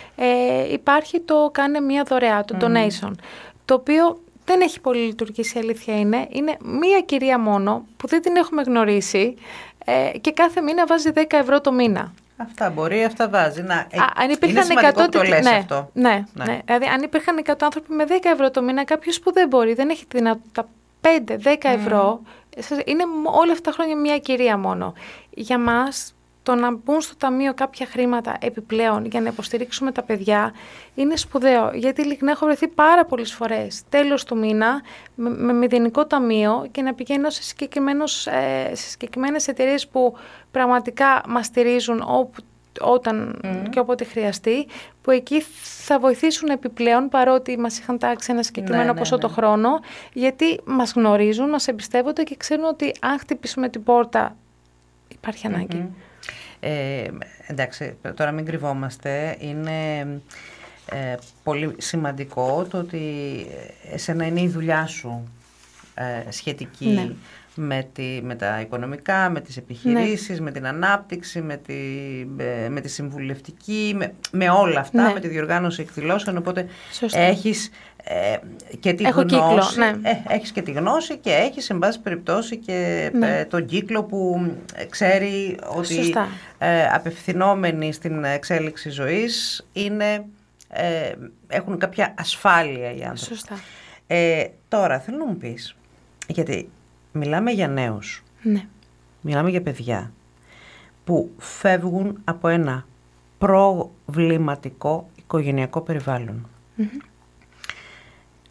ε, υπάρχει το κάνε μία δωρεά, το mm-hmm. donation, το οποίο δεν έχει πολύ λειτουργήσει, η αλήθεια είναι. Είναι μία κυρία μόνο που δεν την έχουμε γνωρίσει ε, και κάθε μήνα βάζει δέκα ευρώ το μήνα. Αυτά μπορεί, αυτά βάζει. Να, Α, αν υπήρχαν είναι σημαντικό εκατό, που το λες ναι, αυτό. Ναι, ναι. ναι. Δηλαδή αν υπήρχαν εκατό άνθρωποι με δέκα ευρώ το μήνα, κάποιος που δεν μπορεί, δεν έχει τη δυνατότητα πέντε δέκα ευρώ, mm. είναι όλα αυτά τα χρόνια μία κυρία μόνο. Για μας, το να μπουν στο ταμείο κάποια χρήματα επιπλέον για να υποστηρίξουμε τα παιδιά είναι σπουδαίο. Γιατί ειλικρινά έχω βρεθεί πάρα πολλές φορές τέλος του μήνα με, με μηδενικό ταμείο και να πηγαίνω σε, ε, σε συγκεκριμένες εταιρείες που πραγματικά μας στηρίζουν όπου, όταν mm. και όποτε χρειαστεί, που εκεί θα βοηθήσουν επιπλέον, παρότι μας είχαν τάξει ένα συγκεκριμένο ναι, ναι, ποσό ναι. το χρόνο, γιατί μας γνωρίζουν, μας εμπιστεύονται και ξέρουν ότι αν χτυπήσουμε την πόρτα υπάρχει ανάγκη. Mm-hmm. Ε, εντάξει, τώρα μην κρυβόμαστε, είναι ε, πολύ σημαντικό το ότι εσένα είναι η δουλειά σου ε, σχετική ναι. με, τη, με τα οικονομικά, με τις επιχειρήσεις, ναι. με την ανάπτυξη, με τη, ε, με τη συμβουλευτική, με, με όλα αυτά, ναι. με τη διοργάνωση εκδηλώσεων, οπότε Σωστή. έχεις ε, και τη Έχω γνώση, κύκλο, ναι. ε, έχεις και τη γνώση και έχεις εν πάση περιπτώσει και ναι. ε, τον κύκλο που ξέρει ότι ε, απευθυνόμενοι στην εξέλιξη ζωής είναι, ε, έχουν κάποια ασφάλεια οι άνθρωποι. Σωστά. Ε, τώρα θέλω να μου πεις, γιατί μιλάμε για νέους, ναι. μιλάμε για παιδιά που φεύγουν από ένα προβληματικό οικογενειακό περιβάλλον. Mm-hmm.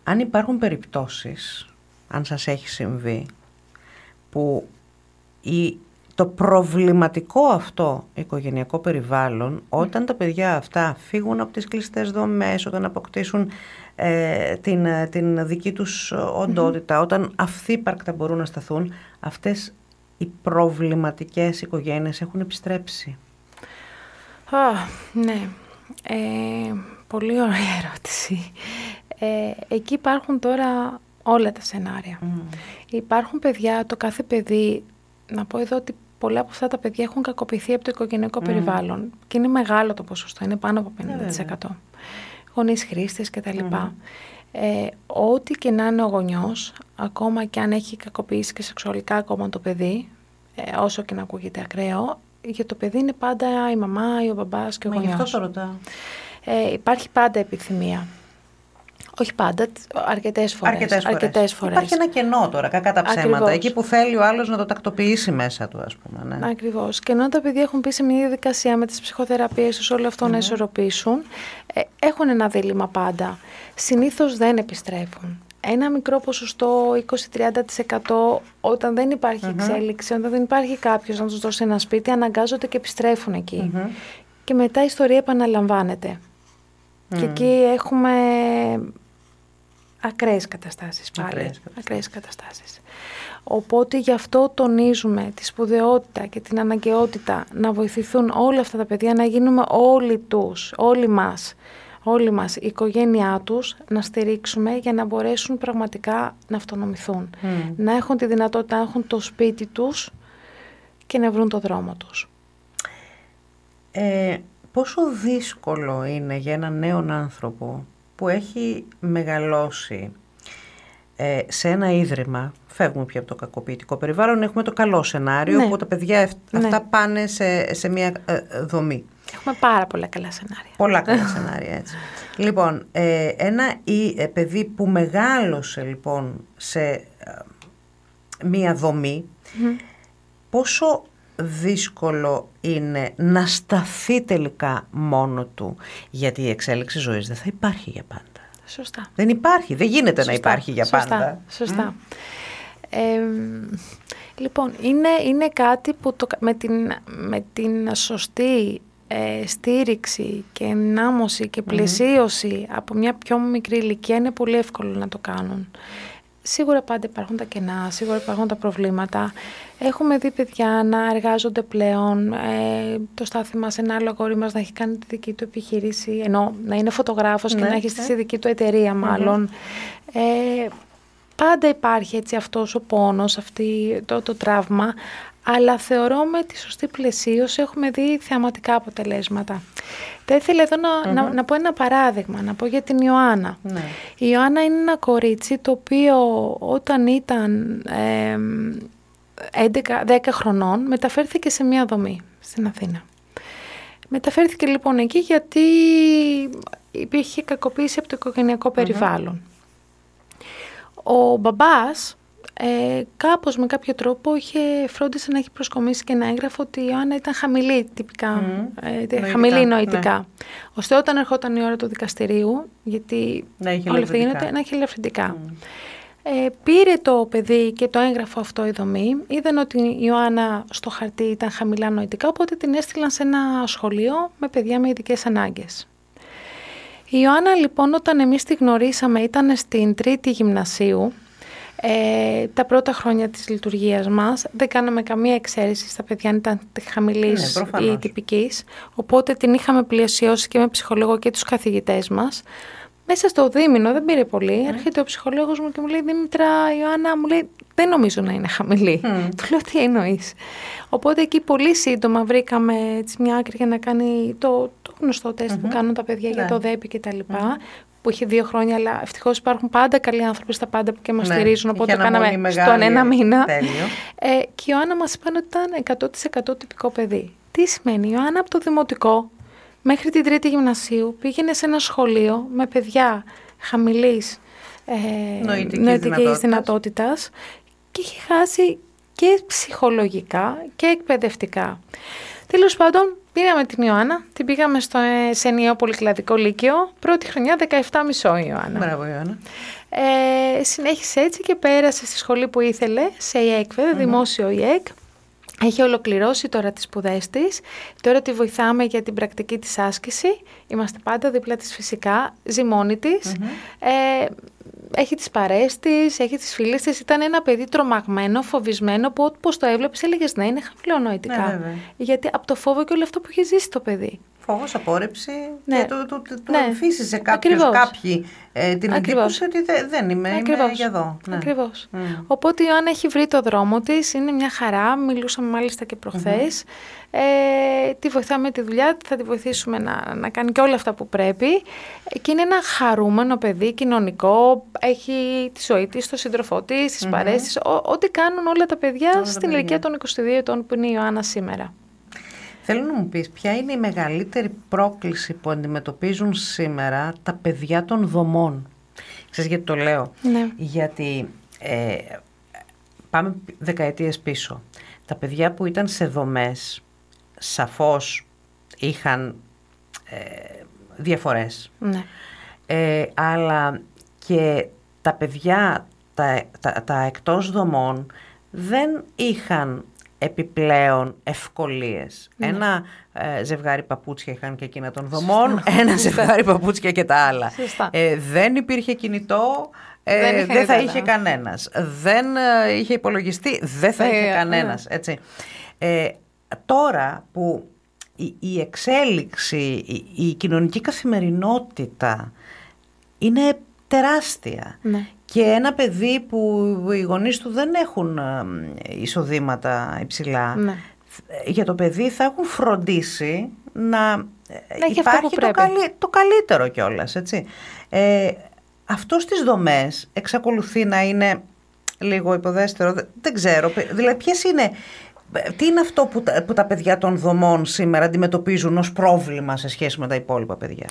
αν υπάρχουν περιπτώσεις, αν σας έχει συμβεί, που η, το προβληματικό αυτό οικογενειακό περιβάλλον, όταν τα παιδιά αυτά φύγουν από τις κλειστές δομές, όταν αποκτήσουν ε, την, την δική τους οντότητα, mm-hmm. όταν αυθύπαρκτα μπορούν να σταθούν, αυτές οι προβληματικές οικογένειες έχουν επιστρέψει. Oh, ναι, ε, πολύ ωραία ερώτηση. Ε, εκεί υπάρχουν τώρα όλα τα σενάρια. Mm. Υπάρχουν παιδιά, το κάθε παιδί, να πω εδώ ότι πολλά από αυτά τα παιδιά έχουν κακοποιηθεί από το οικογενειακό mm. περιβάλλον και είναι μεγάλο το ποσοστό, είναι πάνω από πενήντα τοις εκατό. Yeah. Γονείς, χρήστες κτλ. Mm. Ε, ό,τι και να είναι ο γονιός, ακόμα και αν έχει κακοποιήσει και σεξουαλικά ακόμα το παιδί, ε, όσο και να ακούγεται ακραίο, για το παιδί είναι πάντα η μαμά ή ο μπαμπάς και ο Μα γονιός. Γι' αυτό το ρωτάω. Ε, υπάρχει πάντα επιθυμία. Όχι πάντα, αρκετές φορές. Αρκετές φορές. Αρκετές φορές. Υπάρχει ένα κενό τώρα, κακά τα ψέματα. Ακριβώς. Εκεί που θέλει ο άλλος να το τακτοποιήσει μέσα του, ας πούμε. Ναι. Ακριβώς. Και ενώ τα παιδιά έχουν πει σε μια διαδικασία με τις ψυχοθεραπείες τους όλο αυτό mm-hmm. να ισορροπήσουν, ε, έχουν ένα δίλημμα πάντα. Συνήθως δεν επιστρέφουν. Ένα μικρό ποσοστό, είκοσι με τριάντα τοις εκατό, όταν δεν υπάρχει mm-hmm. εξέλιξη, όταν δεν υπάρχει κάποιος να τους δώσει ένα σπίτι, αναγκάζονται και επιστρέφουν εκεί. Mm-hmm. Και μετά η ιστορία επαναλαμβάνεται. Mm. Και εκεί έχουμε ακραίες καταστάσεις πάλι. Ακραίες, ακραίες καταστάσεις. Οπότε γι' αυτό τονίζουμε τη σπουδαιότητα και την αναγκαιότητα να βοηθηθούν όλα αυτά τα παιδιά, να γίνουμε όλοι τους, όλοι μας, όλοι μας, η οικογένειά τους, να στηρίξουμε για να μπορέσουν πραγματικά να αυτονομηθούν. Mm. Να έχουν τη δυνατότητα να έχουν το σπίτι τους και να βρουν το δρόμο τους. Ε, πόσο δύσκολο είναι για έναν νέον άνθρωπο που έχει μεγαλώσει ε, σε ένα ίδρυμα, φεύγουμε πια από το κακοποιητικό περιβάλλον, έχουμε το καλό σενάριο, ναι. που τα παιδιά αυτά ναι. πάνε σε, σε μια ε, δομή. Έχουμε πάρα πολλά καλά σενάρια. Πολλά καλά σενάρια, έτσι. Λοιπόν, ε, ένα ή, ε, παιδί που μεγάλωσε λοιπόν σε ε, μια δομή, mm. πόσο δύσκολο είναι να σταθεί τελικά μόνο του, γιατί η εξέλιξη ζωής δεν θα υπάρχει για πάντα. Σωστά. Δεν υπάρχει, δεν γίνεται Σωστά. να υπάρχει για Σωστά. πάντα. Σωστά. Mm. Ε, λοιπόν, είναι, είναι κάτι που το, με, την, με την σωστή ε, στήριξη και ενάμωση και πλαισίωση mm. από μια πιο μικρή ηλικία είναι πολύ εύκολο να το κάνουν. Σίγουρα πάντα υπάρχουν τα κενά, σίγουρα υπάρχουν τα προβλήματα. Έχουμε δει παιδιά να εργάζονται πλέον, ε, το στάθημα σε ένα άλλο αγόρι μας να έχει κάνει τη δική του επιχείρηση, ενώ να είναι φωτογράφος ναι, και να έχει στήσει ναι. δική του εταιρεία μάλλον. Mm-hmm. Ε, πάντα υπάρχει έτσι αυτός ο πόνος, αυτή, το, το τραύμα, αλλά θεωρώ με τη σωστή πλαισίωση έχουμε δει θεαματικά αποτελέσματα. Θα ήθελα εδώ να, mm-hmm. να, να πω ένα παράδειγμα, να πω για την Ιωάννα. Ναι. Η Ιωάννα είναι ένα κορίτσι το οποίο όταν ήταν ε, έντεκα δέκα χρονών μεταφέρθηκε σε μια δομή στην Αθήνα. Μεταφέρθηκε λοιπόν εκεί γιατί υπήρχε κακοποίηση από το οικογενειακό περιβάλλον. Mm-hmm. Ο μπαμπάς Ε, κάπως με κάποιο τρόπο είχε φρόντισε να έχει προσκομίσει και ένα έγγραφο ότι η Ιωάννα ήταν χαμηλή τυπικά, mm, ε, νοητικά, χαμηλή νοητικά. Ναι. Ώστε όταν ερχόταν η ώρα του δικαστηρίου, γιατί όλα αυτά γίνονται, να έχει ελαφρυντικά. Mm. Ε, πήρε το παιδί και το έγγραφο αυτό η δομή, είδαν ότι η Ιωάννα στο χαρτί ήταν χαμηλά νοητικά, οπότε την έστειλαν σε ένα σχολείο με παιδιά με ειδικές ανάγκες. Η Ιωάννα λοιπόν όταν εμείς τη γνωρίσαμε ήταν στην τρίτη γυμνασίου. Ε, τα πρώτα χρόνια της λειτουργίας μας δεν κάναμε καμία εξαίρεση στα παιδιά αν ήταν χαμηλής ναι, ή τυπικής, οπότε την είχαμε πλαισιώσει και με ψυχολόγο και τους καθηγητές μας. Μέσα στο δίμηνο, δεν πήρε πολύ, mm. έρχεται ο ψυχολόγος μου και μου λέει «Δήμητρα, Ιωάννα», μου λέει «Δεν νομίζω να είναι χαμηλή». Mm. Του λέω «Τι εννοείς». Οπότε εκεί πολύ σύντομα βρήκαμε έτσι, μια άκρη για να κάνει το, το γνωστό τεστ mm-hmm. που κάνουν τα παιδιά yeah. για το ΔΕΠΗ και τα λοιπά. Mm. που είχε δύο χρόνια, αλλά ευτυχώς υπάρχουν πάντα καλοί άνθρωποι στα πάντα που και μας ναι, στηρίζουν, οπότε το κάναμε στον ένα μήνα. Ε, και η Ιωάννα μας είπαν ότι ήταν εκατό τοις εκατό τυπικό παιδί. Τι σημαίνει, η Ιωάννα από το δημοτικό μέχρι την τρίτη γυμνασίου πήγαινε σε ένα σχολείο με παιδιά χαμηλής ε, νοητικής δυνατότητας και είχε χάσει και ψυχολογικά και εκπαιδευτικά. Τέλος πάντων, πήραμε την Ιωάννα, την πήγαμε στο, σε ενιαίο πολυκλαδικό λύκειο, πρώτη χρονιά δεκαεπτά και μισό η Ιωάννα. Μπράβο, Ιωάννα. Ε, συνέχισε έτσι και πέρασε στη σχολή που ήθελε, σε ΙΕΚ, βέβαια, mm-hmm. δημόσιο ΙΕΚ. Έχει ολοκληρώσει τώρα τις σπουδές της. Τώρα τη βοηθάμε για την πρακτική της άσκηση. Είμαστε πάντα δίπλα της φυσικά, ζει μόνη της. Mm-hmm. Ε, έχει τις παρέες της, έχει τις φίλες της. Ήταν ένα παιδί τρομαγμένο, φοβισμένο, που όπως το έβλεπες έλεγες να είναι χαμηλονοητικά. Ναι, γιατί από το φόβο και όλο αυτό που είχε ζήσει το παιδί. Φόβος, απόρριψη, ναι. και του, του, του, του ναι. εμφύσισε κάποιος, κάποιοι ε, την εντύπωση ότι δε, δεν είμαι, είμαι για εδώ. Ναι. Ακριβώς. Mm. Οπότε η Ιωάννα έχει βρει το δρόμο της, είναι μια χαρά, μιλούσαμε μάλιστα και προχθές. Mm-hmm. Ε, τη βοηθάμε τη δουλειά, θα τη βοηθήσουμε να, να κάνει και όλα αυτά που πρέπει. Και είναι ένα χαρούμενο παιδί, κοινωνικό, έχει τη ζωή της, τον σύντροφό της, τις mm-hmm. παρέες της, ό,τι κάνουν όλα τα παιδιά όλα στην τα ηλικία των είκοσι δύο ετών που είναι η Ιωάννα σήμερα. Θέλω να μου πεις, ποια είναι η μεγαλύτερη πρόκληση που αντιμετωπίζουν σήμερα τα παιδιά των δομών? Ξέρεις γιατί το λέω? Ναι. Γιατί ε, πάμε δεκαετίες πίσω. Τα παιδιά που ήταν σε δομές σαφώς είχαν ε, διαφορές. Ναι. Ε, αλλά και τα παιδιά τα, τα, τα εκτός δομών δεν είχαν επιπλέον ευκολίες. Ναι. Ένα ε, ζευγάρι παπούτσια είχαν και εκείνα των δομών, Σωστά. ένα ζευγάρι παπούτσια και τα άλλα. Ε, δεν υπήρχε κινητό, ε, δεν, δεν θα είχε κανένας. Δεν ε, είχε υπολογιστή, δεν θα ε, είχε κανένας. Ε. Έτσι. Ε, τώρα που η, η εξέλιξη, η, η κοινωνική καθημερινότητα είναι τεράστια. Ναι. Και ένα παιδί που οι γονείς του δεν έχουν εισοδήματα υψηλά, ναι. για το παιδί θα έχουν φροντίσει να, να υπάρχει το, καλύ, το καλύτερο κιόλας, έτσι. Ε, αυτό στις δομές εξακολουθεί να είναι λίγο υποδέστερο, δεν ξέρω, δηλαδή ποιες είναι, τι είναι αυτό που τα, που τα παιδιά των δομών σήμερα αντιμετωπίζουν ως πρόβλημα σε σχέση με τα υπόλοιπα παιδιά?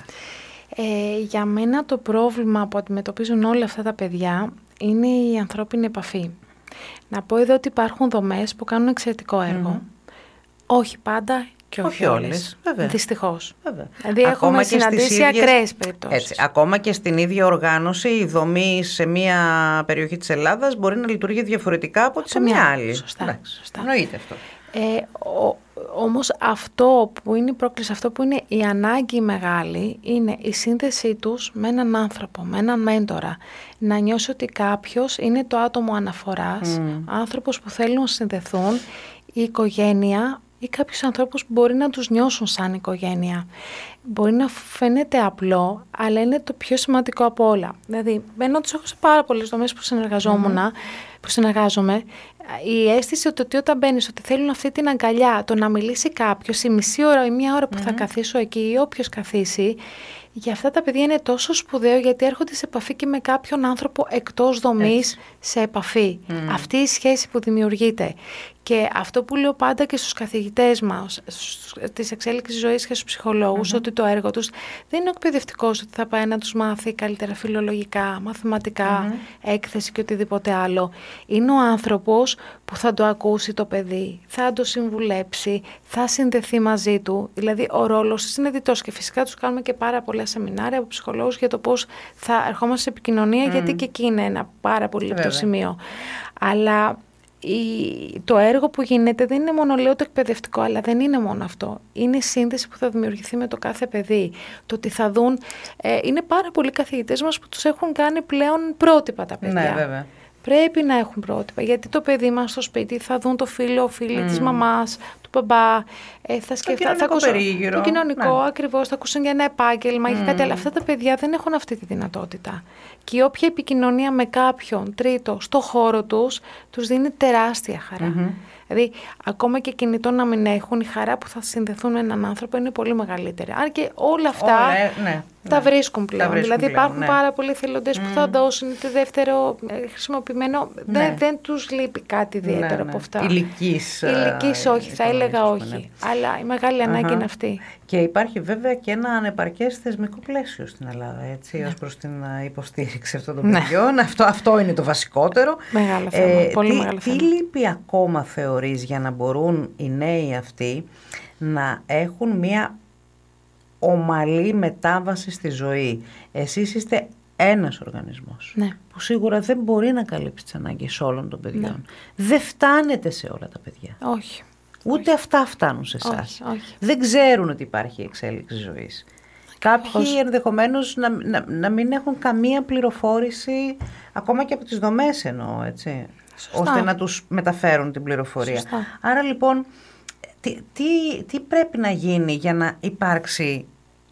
Ε, για μένα το πρόβλημα που αντιμετωπίζουν όλα αυτά τα παιδιά είναι η ανθρώπινη επαφή. Να πω εδώ ότι υπάρχουν δομές που κάνουν εξαιρετικό έργο. Mm-hmm. Όχι πάντα και όχι, όχι όλες. όλες. Δυστυχώς. Βέβαια. Δηλαδή ακόμα έχουμε συναντήσει ίδιες, ακραίες περιπτώσεις. Έτσι, ακόμα και στην ίδια οργάνωση η δομή σε μία περιοχή της Ελλάδας μπορεί να λειτουργεί διαφορετικά από, από σε μια άλλη. Σωστά. σωστά. Εννοείται αυτό. Ε, ο, όμως αυτό που είναι η πρόκληση, αυτό που είναι η ανάγκη μεγάλη, είναι η σύνδεσή τους με έναν άνθρωπο, με έναν μέντορα. Να νιώσει ότι κάποιος είναι το άτομο αναφοράς, mm. άνθρωπος που θέλουν να συνδεθούν, η οικογένεια ή κάποιους ανθρώπους που μπορεί να τους νιώσουν σαν οικογένεια. Μπορεί να φαίνεται απλό, αλλά είναι το πιο σημαντικό από όλα. Δηλαδή, μπαίνοντας έχω σε πάρα πολλές δομές που συνεργαζόμουν, mm-hmm. που συνεργάζομαι, η αίσθηση ότι όταν μπαίνεις, ότι θέλουν αυτή την αγκαλιά, το να μιλήσει κάποιος, η μισή ώρα ή μία ώρα που mm-hmm. θα καθίσω εκεί ή όποιος καθίσει, για αυτά τα παιδιά είναι τόσο σπουδαίο, γιατί έρχονται σε επαφή και με κάποιον άνθρωπο εκτός δομής, Έτσι. σε επαφή. Mm. Αυτή η σχέση που δημιουργείται. Και αυτό που λέω πάντα και στους καθηγητές μας, της εξέλιξης ζωής και στους ψυχολόγους, mm-hmm. ότι το έργο τους δεν είναι εκπαιδευτικός, ότι θα πάει να τους μάθει καλύτερα φιλολογικά, μαθηματικά, mm-hmm. έκθεση και οτιδήποτε άλλο. Είναι ο άνθρωπος που θα το ακούσει το παιδί, θα το συμβουλέψει, θα συνδεθεί μαζί του. Δηλαδή ο ρόλος είναι διτός, και φυσικά τους κάνουμε και πάρα πολλά σεμινάρια από ψυχολόγους για το πώς θα ερχόμαστε σε επικοινωνία, mm. γιατί και εκεί είναι ένα πάρα πολύ λεπτό σημείο. Αλλά η, το έργο που γίνεται δεν είναι μόνο, λέω, το εκπαιδευτικό, αλλά δεν είναι μόνο αυτό. Είναι η σύνδεση που θα δημιουργηθεί με το κάθε παιδί. Το ότι θα δουν, ε, είναι πάρα πολλοί καθηγητές μας που τους έχουν κάνει πλέον πρότυπα τα παιδιά. Ναι, βέβαια. Πρέπει να έχουν πρότυπα, γιατί το παιδί μας στο σπίτι θα δουν το φίλο, φίλη mm. της μαμάς, του μπαμπά, ε, θα σκεφτούν το ακούσουν, το κοινωνικό, ναι. ακριβώς, θα ακούσουν για ένα επάγγελμα mm. ή κάτι άλλο. Αυτά τα παιδιά δεν έχουν αυτή τη δυνατότητα. Και όποια επικοινωνία με κάποιον τρίτο στο χώρο τους, τους δίνει τεράστια χαρά. Mm-hmm. Δηλαδή, ακόμα και κινητό να μην έχουν, η χαρά που θα συνδεθούν με έναν άνθρωπο είναι πολύ μεγαλύτερη. Αν και όλα αυτά oh, ναι, ναι, τα βρίσκουν πλέον. Τα βρίσκουν δηλαδή, πλέον, υπάρχουν ναι. πάρα πολλοί εθελοντές mm. που θα δώσουν το δεύτερο χρησιμοποιημένο. Ναι. Δεν, δεν τους λείπει κάτι ιδιαίτερο ναι, ναι. από αυτά. Ηλικής. Ηλικής όχι, θα έλεγα όχι. Ναι. Αλλά η μεγάλη ανάγκη uh-huh. είναι αυτή. Και υπάρχει βέβαια και ένα ανεπαρκές θεσμικό πλαίσιο στην Ελλάδα, έτσι, ναι. ως προς την υποστήριξη αυτών των παιδιών. Ναι. Αυτό, αυτό είναι το βασικότερο. Μεγάλο θέμα. Ε, πολύ τι, μεγάλο θέμα. Τι λείπει ακόμα, θεωρώ, θεωρείς για να μπορούν οι νέοι αυτοί να έχουν μία ομαλή μετάβαση στη ζωή? Εσείς είστε ένας οργανισμός, ναι, που σίγουρα δεν μπορεί να καλύψει τις ανάγκες όλων των παιδιών. Ναι. Δεν φτάνετε σε όλα τα παιδιά. Όχι. Ούτε όχι. Αυτά φτάνουν σε εσάς. Όχι, όχι. Δεν ξέρουν ότι υπάρχει εξέλιξη ζωής. Κάποιοι όχι. ενδεχομένως να, να, να μην έχουν καμία πληροφόρηση, ακόμα και από τις δομές εννοώ, έτσι, σωστά, ώστε να τους μεταφέρουν την πληροφορία. Σωστά. Άρα λοιπόν, τι, τι, τι πρέπει να γίνει για να υπάρξει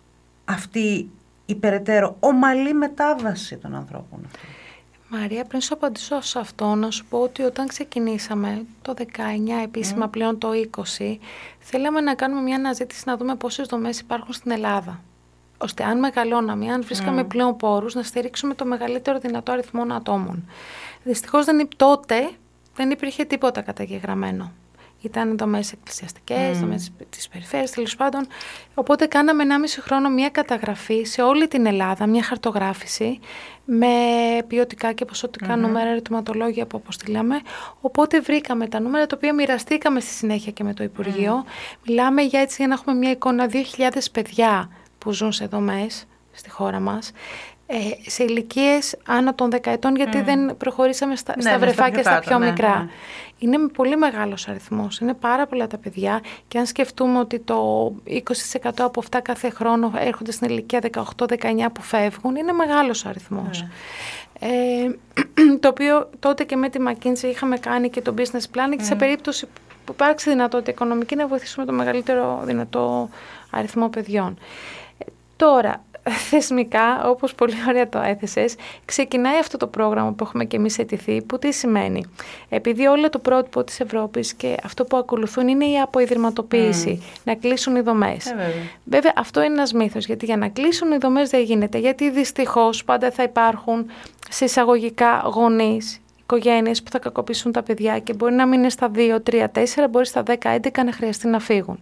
αυτή η περαιτέρω ομαλή μετάβαση των ανθρώπων αυτών? Μαρία, πριν σου απαντήσω σε αυτό, να σου πω ότι όταν ξεκινήσαμε το δεκαεννιά, επίσημα mm. πλέον το είκοσι, θέλαμε να κάνουμε μια αναζήτηση να δούμε πόσες δομές υπάρχουν στην Ελλάδα. Ώστε αν μεγαλώναμε, αν βρίσκαμε mm. πλέον πόρους, να στηρίξουμε το μεγαλύτερο δυνατό αριθμό ατόμων. Δυστυχώς δεν, τότε δεν υπήρχε τίποτα καταγεγραμμένο. Ήταν δομές εκκλησιαστικές, mm. δομές της περιφέρειας, τέλος πάντων. Οπότε κάναμε ενάμιση χρόνο μια καταγραφή σε όλη την Ελλάδα, μια χαρτογράφηση με ποιοτικά και ποσοτικά mm-hmm. νούμερα, ερωτηματολόγια που αποστήλαμε. Οπότε βρήκαμε τα νούμερα, τα οποία μοιραστήκαμε στη συνέχεια και με το Υπουργείο. Mm. Μιλάμε για, έτσι, για να έχουμε μια εικόνα, δύο χιλιάδες παιδιά που ζουν σε δομές στη χώρα μας, ε, σε ηλικίες άνω των δέκα ετών, γιατί mm. δεν προχωρήσαμε στα, ναι, στα βρεφάκια, στα πιο ναι, μικρά. Ναι. Είναι πολύ μεγάλος αριθμός, είναι πάρα πολλά τα παιδιά, και αν σκεφτούμε ότι το είκοσι τοις εκατό από αυτά κάθε χρόνο έρχονται στην ηλικία δεκαοκτώ δεκαεννιά που φεύγουν, είναι μεγάλος αριθμός. Mm. Ε, το οποίο τότε και με τη McKinsey είχαμε κάνει και το business planning, mm. σε περίπτωση που υπάρξει δυνατότητα οικονομική να βοηθήσουμε το μεγαλύτερο δυνατό αριθμό παιδιών. Ε, τώρα, θεσμικά, όπως πολύ ωραία το έθεσες, ξεκινάει αυτό το πρόγραμμα που έχουμε και εμείς αιτηθεί, που τι σημαίνει? Επειδή όλο το πρότυπο της Ευρώπης και αυτό που ακολουθούν είναι η αποϊδρυματοποίηση, mm. να κλείσουν οι δομές. Ε, βέβαια. βέβαια, αυτό είναι ένας μύθος, γιατί για να κλείσουν οι δομές δεν γίνεται, γιατί δυστυχώς πάντα θα υπάρχουν σε εισαγωγικά γονείς, οικογένειες που θα κακοποιήσουν τα παιδιά, και μπορεί να μην είναι στα δύο, τρία, τέσσερα, μπορεί στα δέκα, έντεκα να χρειαστεί να φύγουν.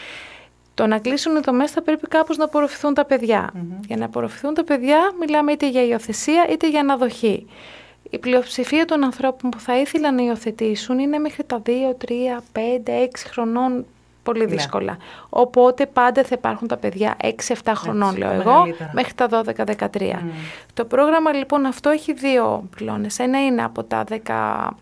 Το να κλείσουν οι δομές θα πρέπει κάπως να απορροφηθούν τα παιδιά. Mm-hmm. Για να απορροφηθούν τα παιδιά, μιλάμε είτε για υιοθεσία είτε για αναδοχή. Η πλειοψηφία των ανθρώπων που θα ήθελαν να υιοθετήσουν είναι μέχρι τα δύο, τρία, πέντε, έξι χρονών, πολύ δύσκολα. Yeah. Οπότε πάντα θα υπάρχουν τα παιδιά έξι εφτά χρονών, έτσι, λέω εγώ, μεγαλύτερα, μέχρι τα δώδεκα δεκατρία. Mm. Το πρόγραμμα λοιπόν αυτό έχει δύο πυλώνες. Ένα είναι από τα δεκαπέντε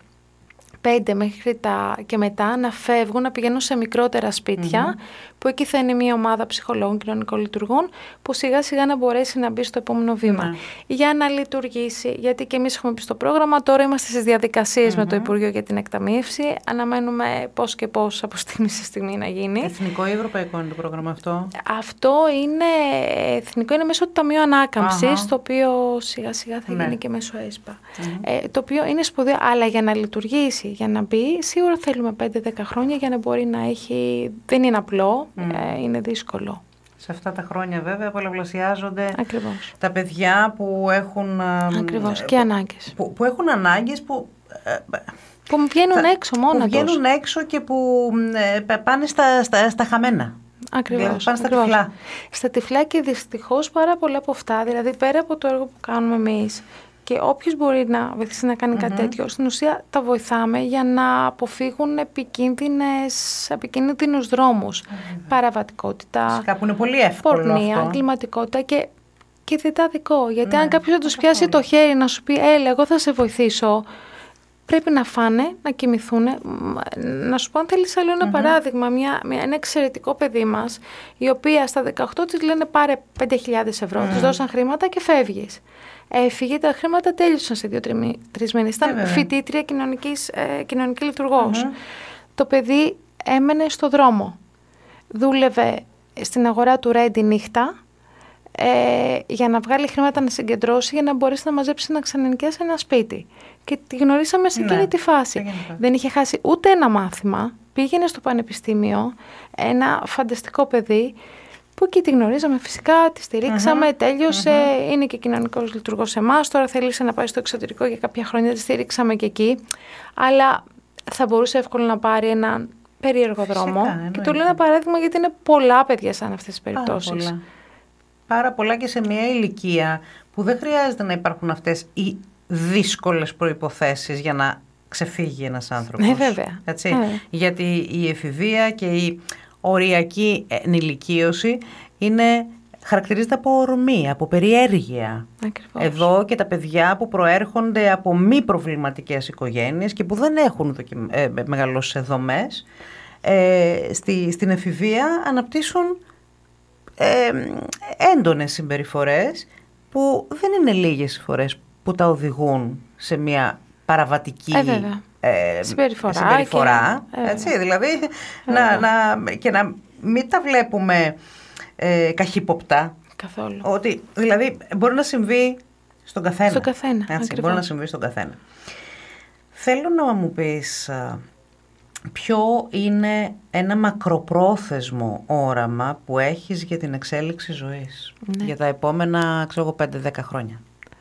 μέχρι τα και μετά να φεύγουν, να πηγαίνουν σε μικρότερα σπίτια, mm-hmm. που εκεί θα είναι μια ομάδα ψυχολόγων, κοινωνικών λειτουργών, που σιγά σιγά να μπορέσει να μπει στο επόμενο βήμα. Mm-hmm. Για να λειτουργήσει, γιατί και εμείς έχουμε πει στο πρόγραμμα, τώρα είμαστε στις διαδικασίες mm-hmm. με το Υπουργείο για την εκταμείευση, αναμένουμε πώς και πώς από στιγμή σε στιγμή να γίνει. Εθνικό ή ευρωπαϊκό είναι το πρόγραμμα αυτό? Αυτό είναι εθνικό, είναι μέσω του Ταμείου Ανάκαμψης, uh-huh. το οποίο σιγά σιγά θα γίνει mm-hmm. και μέσω ΕΣΠΑ. Mm-hmm. Ε, το οποίο είναι σπουδαίο, αλλά για να λειτουργήσει, για να μπει, σίγουρα θέλουμε πέντε δέκα χρόνια για να μπορεί να έχει. Δεν είναι απλό, mm. ε, είναι δύσκολο. Σε αυτά τα χρόνια βέβαια πολλαπλασιάζονται Ακριβώς. τα παιδιά που έχουν. Ακριβώς, ε, και ανάγκες. Που, που έχουν ανάγκες που. Ε, που βγαίνουν θα, έξω μόνα τους. Που βγαίνουν τους. έξω και που ε, πάνε στα, στα, στα χαμένα. Ακριβώς. Δηλαδή, πάνε στα Ακριβώς. τυφλά. Στα τυφλά, και δυστυχώς πάρα πολλά από αυτά, δηλαδή πέρα από το έργο που κάνουμε εμείς, και όποιος μπορεί να βοηθήσει να κάνει mm-hmm. κάτι τέτοιο, στην ουσία τα βοηθάμε για να αποφύγουν επικίνδυνες, επικίνδυνους δρόμους. Mm-hmm. Παραβατικότητα, φυσικά, που είναι πολύ εύκολο πορνεία, αυτό. Εγκληματικότητα και, και διταδικό. Γιατί mm-hmm. αν κάποιος θα τους πιάσει το χέρι να σου πει «Έλα, εγώ θα σε βοηθήσω», πρέπει να φάνε, να κοιμηθούν. Να σου πω, αν θέλεις άλλο ένα mm-hmm. παράδειγμα, μια, μια, ένα εξαιρετικό παιδί μας, η οποία στα δεκαοκτώ της λένε «Πάρε πέντε χιλιάδες ευρώ», mm-hmm. της δώσαν χρήματα και φεύγεις. Έφυγε, τα χρήματα τέλειωσαν σε δύο-τρεις μήνες. Ήταν yeah, φοιτήτρια, κοινωνικής, ε, κοινωνική λειτουργός. Mm-hmm. Το παιδί έμενε στο δρόμο. Δούλευε στην αγορά του Ρέντι νύχτα ε, για να βγάλει χρήματα να συγκεντρώσει, για να μπορέσει να μαζέψει να ξανανοικιάσει ένα σπίτι. Και τη γνωρίσαμε σε εκείνη ναι, τη φάση. Δεν είχε χάσει ούτε ένα μάθημα. Πήγαινε στο πανεπιστήμιο, ένα φανταστικό παιδί, που εκεί τη γνωρίζαμε φυσικά, τη στηρίξαμε, mm-hmm. τέλειωσε, mm-hmm. είναι και κοινωνικός λειτουργός σε εμάς, τώρα θέλησε να πάει στο εξωτερικό για κάποια χρόνια, τη στηρίξαμε και εκεί, αλλά θα μπορούσε εύκολα να πάρει έναν περίεργο δρόμο. Φυσικά, και το λέω ένα παράδειγμα, γιατί είναι πολλά παιδιά σαν αυτές τις περιπτώσεις. Πάρα πολλά. Πάρα πολλά, και σε μια ηλικία που δεν χρειάζεται να υπάρχουν αυτές οι δύσκολες προϋποθέσεις για να ξεφύγει ένας άνθρωπος. Ναι, βέβαια. Έτσι. Ε. Γιατί η εφηβεία και η οριακή ενηλικίωση είναι, χαρακτηρίζεται από ορμή, από περιέργεια. Ακριβώς. Εδώ και τα παιδιά που προέρχονται από μη προβληματικές οικογένειες και που δεν έχουν δοκιμ... ε, μεγαλώσει σε δομές, ε, στη, στην εφηβεία αναπτύσσουν ε, έντονες συμπεριφορές που δεν είναι λίγες φορές που τα οδηγούν σε μια παραβατική ε, ε, συμπεριφορά, συμπεριφορά και, έτσι, ε, δηλαδή να, να, και να μην τα βλέπουμε ε, καχύποπτα. Καθόλου. Ότι δηλαδή μπορεί να συμβεί στον καθένα. Στον καθένα, έτσι, μπορεί να συμβεί στον καθένα. Θέλω να μου πεις ποιο είναι ένα μακροπρόθεσμο όραμα που έχεις για την εξέλιξη ζωής, ναι, για τα επόμενα, ξέρω εγώ, πέντε δέκα χρόνια.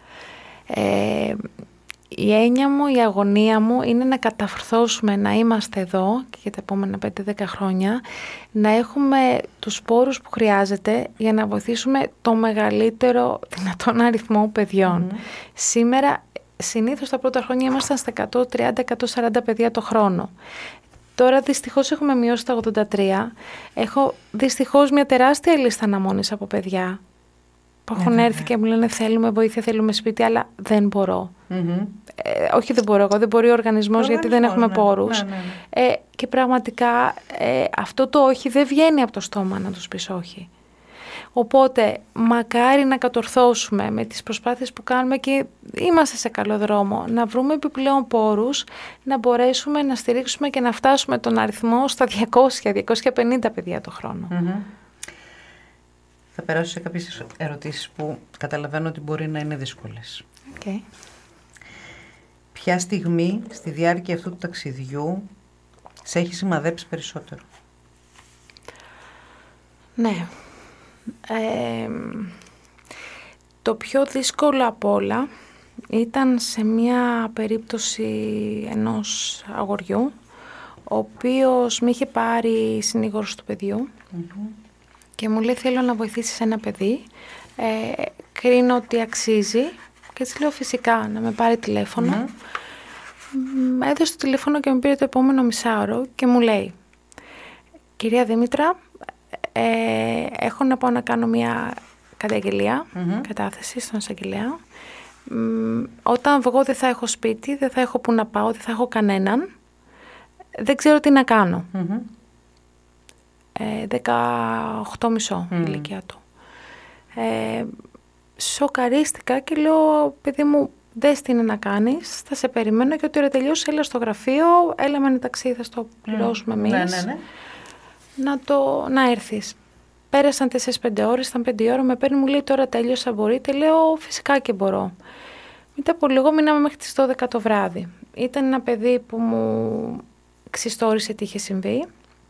Ε, η έννοια μου, η αγωνία μου είναι να καταρθώσουμε να είμαστε εδώ και για τα επόμενα πέντε δέκα χρόνια, να έχουμε τους πόρους που χρειάζεται για να βοηθήσουμε το μεγαλύτερο δυνατόν αριθμό παιδιών. Mm-hmm. Σήμερα, συνήθως τα πρώτα χρόνια ήμασταν στα εκατόν τριάντα με εκατόν σαράντα παιδιά το χρόνο. Τώρα δυστυχώς έχουμε μειώσει τα ογδόντα τρία. Έχω δυστυχώς μια τεράστια λίστα αναμονής από παιδιά που έχουν yeah, έρθει yeah. και μου λένε θέλουμε βοήθεια, θέλουμε σπίτι, αλλά δεν μπορώ. Mm-hmm. Ε, όχι δεν μπορώ εγώ, δεν μπορεί ο οργανισμός γιατί δεν έχουμε ναι, πόρους. Ναι, ναι, ναι. Ε, και πραγματικά ε, αυτό το όχι δεν βγαίνει από το στόμα να τους πεις όχι. Οπότε μακάρι να κατορθώσουμε με τις προσπάθειες που κάνουμε και είμαστε σε καλό δρόμο, να βρούμε επιπλέον πόρους, να μπορέσουμε να στηρίξουμε και να φτάσουμε τον αριθμό στα διακόσια με διακόσια πενήντα παιδιά το χρόνο. Mm-hmm. Θα περάσω σε κάποιες ερωτήσεις που καταλαβαίνω ότι μπορεί να είναι δύσκολες. Okay. Ποια στιγμή στη διάρκεια αυτού του ταξιδιού σε έχει σημαδέψει περισσότερο? Ναι. Ε, το πιο δύσκολο απ' όλα ήταν σε μια περίπτωση ενός αγοριού, ο οποίος με είχε πάρει συνήγορος του παιδιού mm-hmm. και μου λέει θέλω να βοηθήσεις ένα παιδί, ε, κρίνω ότι αξίζει και έτσι λέω φυσικά να με πάρει τηλέφωνο. Mm-hmm. Έδωσε το τηλέφωνο και με πήρε το επόμενο μισάωρο και μου λέει κυρία Δήμητρα, Ε, έχω να πάω να κάνω μια καταγγελία, mm-hmm. κατάθεση στον εισαγγελέα. Μ, όταν βγω δεν θα έχω σπίτι, δεν θα έχω που να πάω, δεν θα έχω κανέναν. Δεν ξέρω τι να κάνω. Mm-hmm. Ε, δεκαοκτώ μισό mm. ηλικία του. Ε, σοκαρίστηκα και λέω, παιδί μου, δες τι είναι να κάνεις, θα σε περιμένω και ότι ώρα τελειώσει, έλα στο γραφείο, έλα με ένα ταξί, θα στο πληρώσουμε mm. εμείς. Ναι, ναι, ναι. Να, το, να έρθεις. Πέρασαν τέσσερις πέντε ώρες, ήταν πέντε ώρα, με παίρνει, μου λέει τώρα τέλειωσα, μπορείτε, λέω φυσικά και μπορώ. Μετά από λίγο μείναμε μέχρι τις δώδεκα το βράδυ. Ήταν ένα παιδί που μου ξιστόρισε τι είχε συμβεί.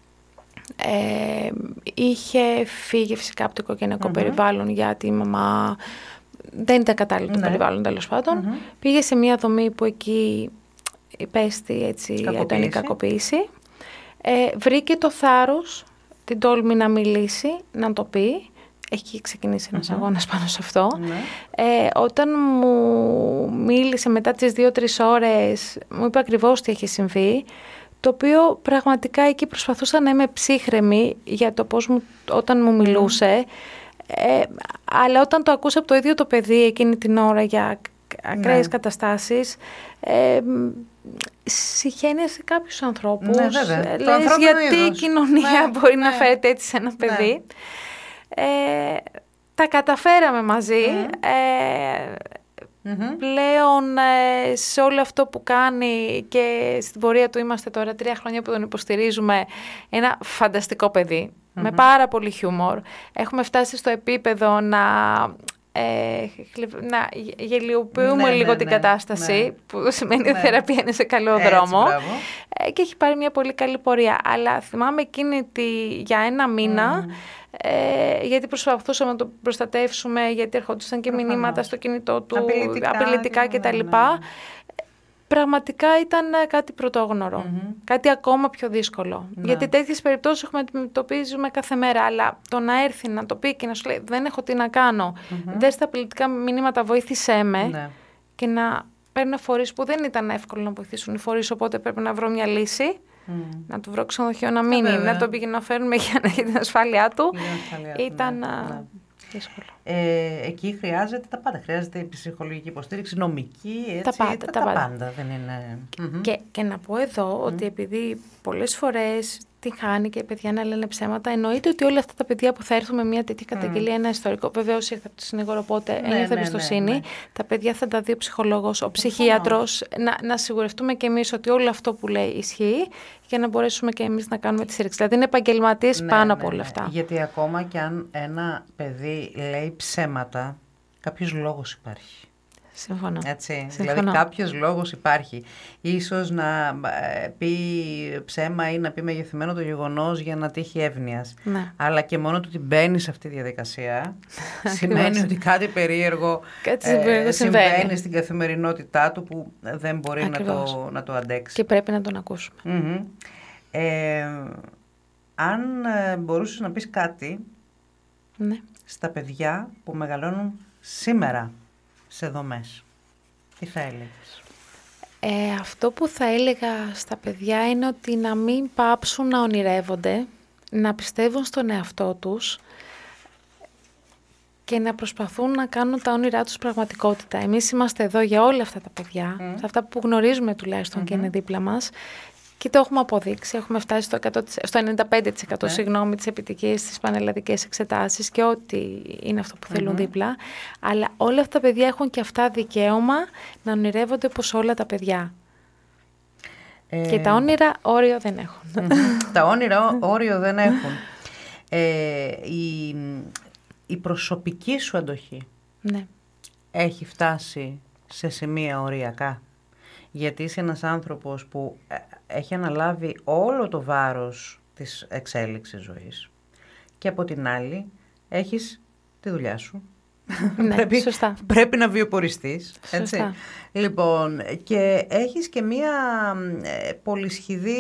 Ε, είχε φύγει φυσικά από το οικογενειακό mm-hmm. περιβάλλον γιατί η μαμά δεν ήταν κατάλληλο το mm-hmm. περιβάλλον τέλος πάντων. Mm-hmm. Πήγε σε μια δομή που εκεί υπέστη έτσι έντονη κακοποίηση. Ε, βρήκε το θάρρος, την τόλμη να μιλήσει, να το πει. Έχει ξεκινήσει ένας mm-hmm. αγώνας πάνω σε αυτό. Mm-hmm. Ε, όταν μου μίλησε μετά τις δύο-τρεις ώρες, μου είπε ακριβώς τι έχει συμβεί, το οποίο πραγματικά εκεί προσπαθούσα να είμαι ψύχρεμη για το πώς μου, όταν μου μιλούσε. Mm. Ε, αλλά όταν το ακούσα από το ίδιο το παιδί εκείνη την ώρα για ακραίες mm. καταστάσεις, ε, συχαίνια σε κάποιους ανθρώπους. Ναι, βέβαια. Λες, γιατί είδος. Η κοινωνία ναι, μπορεί ναι. να φέρεται έτσι σε ένα παιδί. Ναι. Ε, τα καταφέραμε μαζί. Mm. Ε, Mm-hmm. Πλέον ε, σε όλο αυτό που κάνει και στην πορεία του είμαστε τώρα τρία χρόνια που τον υποστηρίζουμε, ένα φανταστικό παιδί mm-hmm. με πάρα πολύ χιούμορ. Έχουμε φτάσει στο επίπεδο να, ε, να γελιοποιούμε ναι, λίγο ναι, την ναι, κατάσταση ναι. που σημαίνει ότι η θεραπεία είναι σε καλό Έτσι, δρόμο ε, και έχει πάρει μια πολύ καλή πορεία. Αλλά θυμάμαι εκείνη τη, για ένα μήνα mm. Ε, γιατί προσπαθούσαμε να το προστατεύσουμε, γιατί ερχόντουσαν και Προφανώς. μηνύματα στο κινητό του, απειλητικά, απειλητικά κτλ. Ναι, ναι. Πραγματικά ήταν κάτι πρωτόγνωρο, mm-hmm. κάτι ακόμα πιο δύσκολο. Ναι. Γιατί τέτοιες περιπτώσεις έχουμε αντιμετωπίζουμε κάθε μέρα, αλλά το να έρθει να το πει και να σου λέει δεν έχω τι να κάνω, mm-hmm. δες τα απειλητικά μηνύματα, βοήθησέ με ναι. και να παίρνω φορείς που δεν ήταν εύκολο να βοηθήσουν οι φορείς, οπότε πρέπει να βρω μια λύση. Mm. Να του βρω ξενοδοχείο να μείνει, yeah, να τον πηγαίνουμε για να έχει την ασφάλειά του. Ασφάλεια, ήταν ναι, ναι. δύσκολο. Ε, εκεί χρειάζεται τα πάντα. Χρειάζεται ψυχολογική υποστήριξη, νομική, έτσι, τα πάντα. Τα, τα τα πάντα. πάντα. Δεν είναι... Και, και να πω εδώ mm. ότι επειδή πολλές φορές τη χάνει και παιδιά να λένε ψέματα, εννοείται ότι όλα αυτά τα παιδιά που θα έρθουν με μια τέτοια καταγγελία, mm. ένα ιστορικό, βεβαίως ήρθε από το συνήγορο, οπότε ναι, ένιωθε ναι, εμπιστοσύνη. ναι, ναι. Τα παιδιά θα τα δει ο ψυχολόγος, ο ψυχίατρος, να, να σιγουρευτούμε και εμείς ότι όλο αυτό που λέει ισχύει, για να μπορέσουμε και εμείς να κάνουμε τη σύρρηξη. Δηλαδή είναι επαγγελματίες ναι, πάνω ναι, από όλα αυτά. Ναι. Γιατί ακόμα και αν ένα παιδί λέει ψέματα, κάποιος λόγος υπάρχει. Συμφωνώ. Έτσι, Συμφωνώ. Δηλαδή κάποιος λόγος υπάρχει. Ίσως να πει ψέμα ή να πει μεγεθυμένο το γεγονός για να τύχει εύνοιας. Ναι. Αλλά και μόνο του ότι μπαίνει σε αυτή τη διαδικασία σημαίνει ότι κάτι περίεργο κάτι ε, συμβαίνει. συμβαίνει στην καθημερινότητά του που δεν μπορεί να το, να το αντέξει. Και πρέπει να τον ακούσουμε. Mm-hmm. Ε, αν μπορούσες να πεις κάτι ναι. στα παιδιά που μεγαλώνουν σήμερα σε δομές, τι θα έλεγες? Ε, αυτό που θα έλεγα στα παιδιά είναι ότι να μην πάψουν να ονειρεύονται, να πιστεύουν στον εαυτό τους και να προσπαθούν να κάνουν τα όνειρά τους πραγματικότητα. Εμείς είμαστε εδώ για όλα αυτά τα παιδιά, mm. σε αυτά που γνωρίζουμε τουλάχιστον mm-hmm. και είναι δίπλα μας. Και το έχουμε αποδείξει, έχουμε φτάσει στο, εκατό, στο ενενήντα πέντε τοις εκατό yeah. συγγνώμη, της επιτυχίας στις πανελλαδικές εξετάσεις και ό,τι είναι αυτό που mm-hmm. θέλουν δίπλα. Αλλά όλα αυτά τα παιδιά έχουν και αυτά δικαίωμα να ονειρεύονται όπως όλα τα παιδιά. Ε... Και τα όνειρα όριο δεν έχουν. Mm-hmm. Τα όνειρα όριο δεν έχουν. Ε, η, η προσωπική σου αντοχή ναι. έχει φτάσει σε σημεία οριακά. Γιατί είσαι ένας άνθρωπος που έχει αναλάβει όλο το βάρος της εξέλιξης ζωής και από την άλλη έχεις τη δουλειά σου. Ναι, πρέπει, σωστά. πρέπει να βιοποριστείς. Έτσι. Σωστά. Λοιπόν, και έχεις και μία ε, πολυσχηδή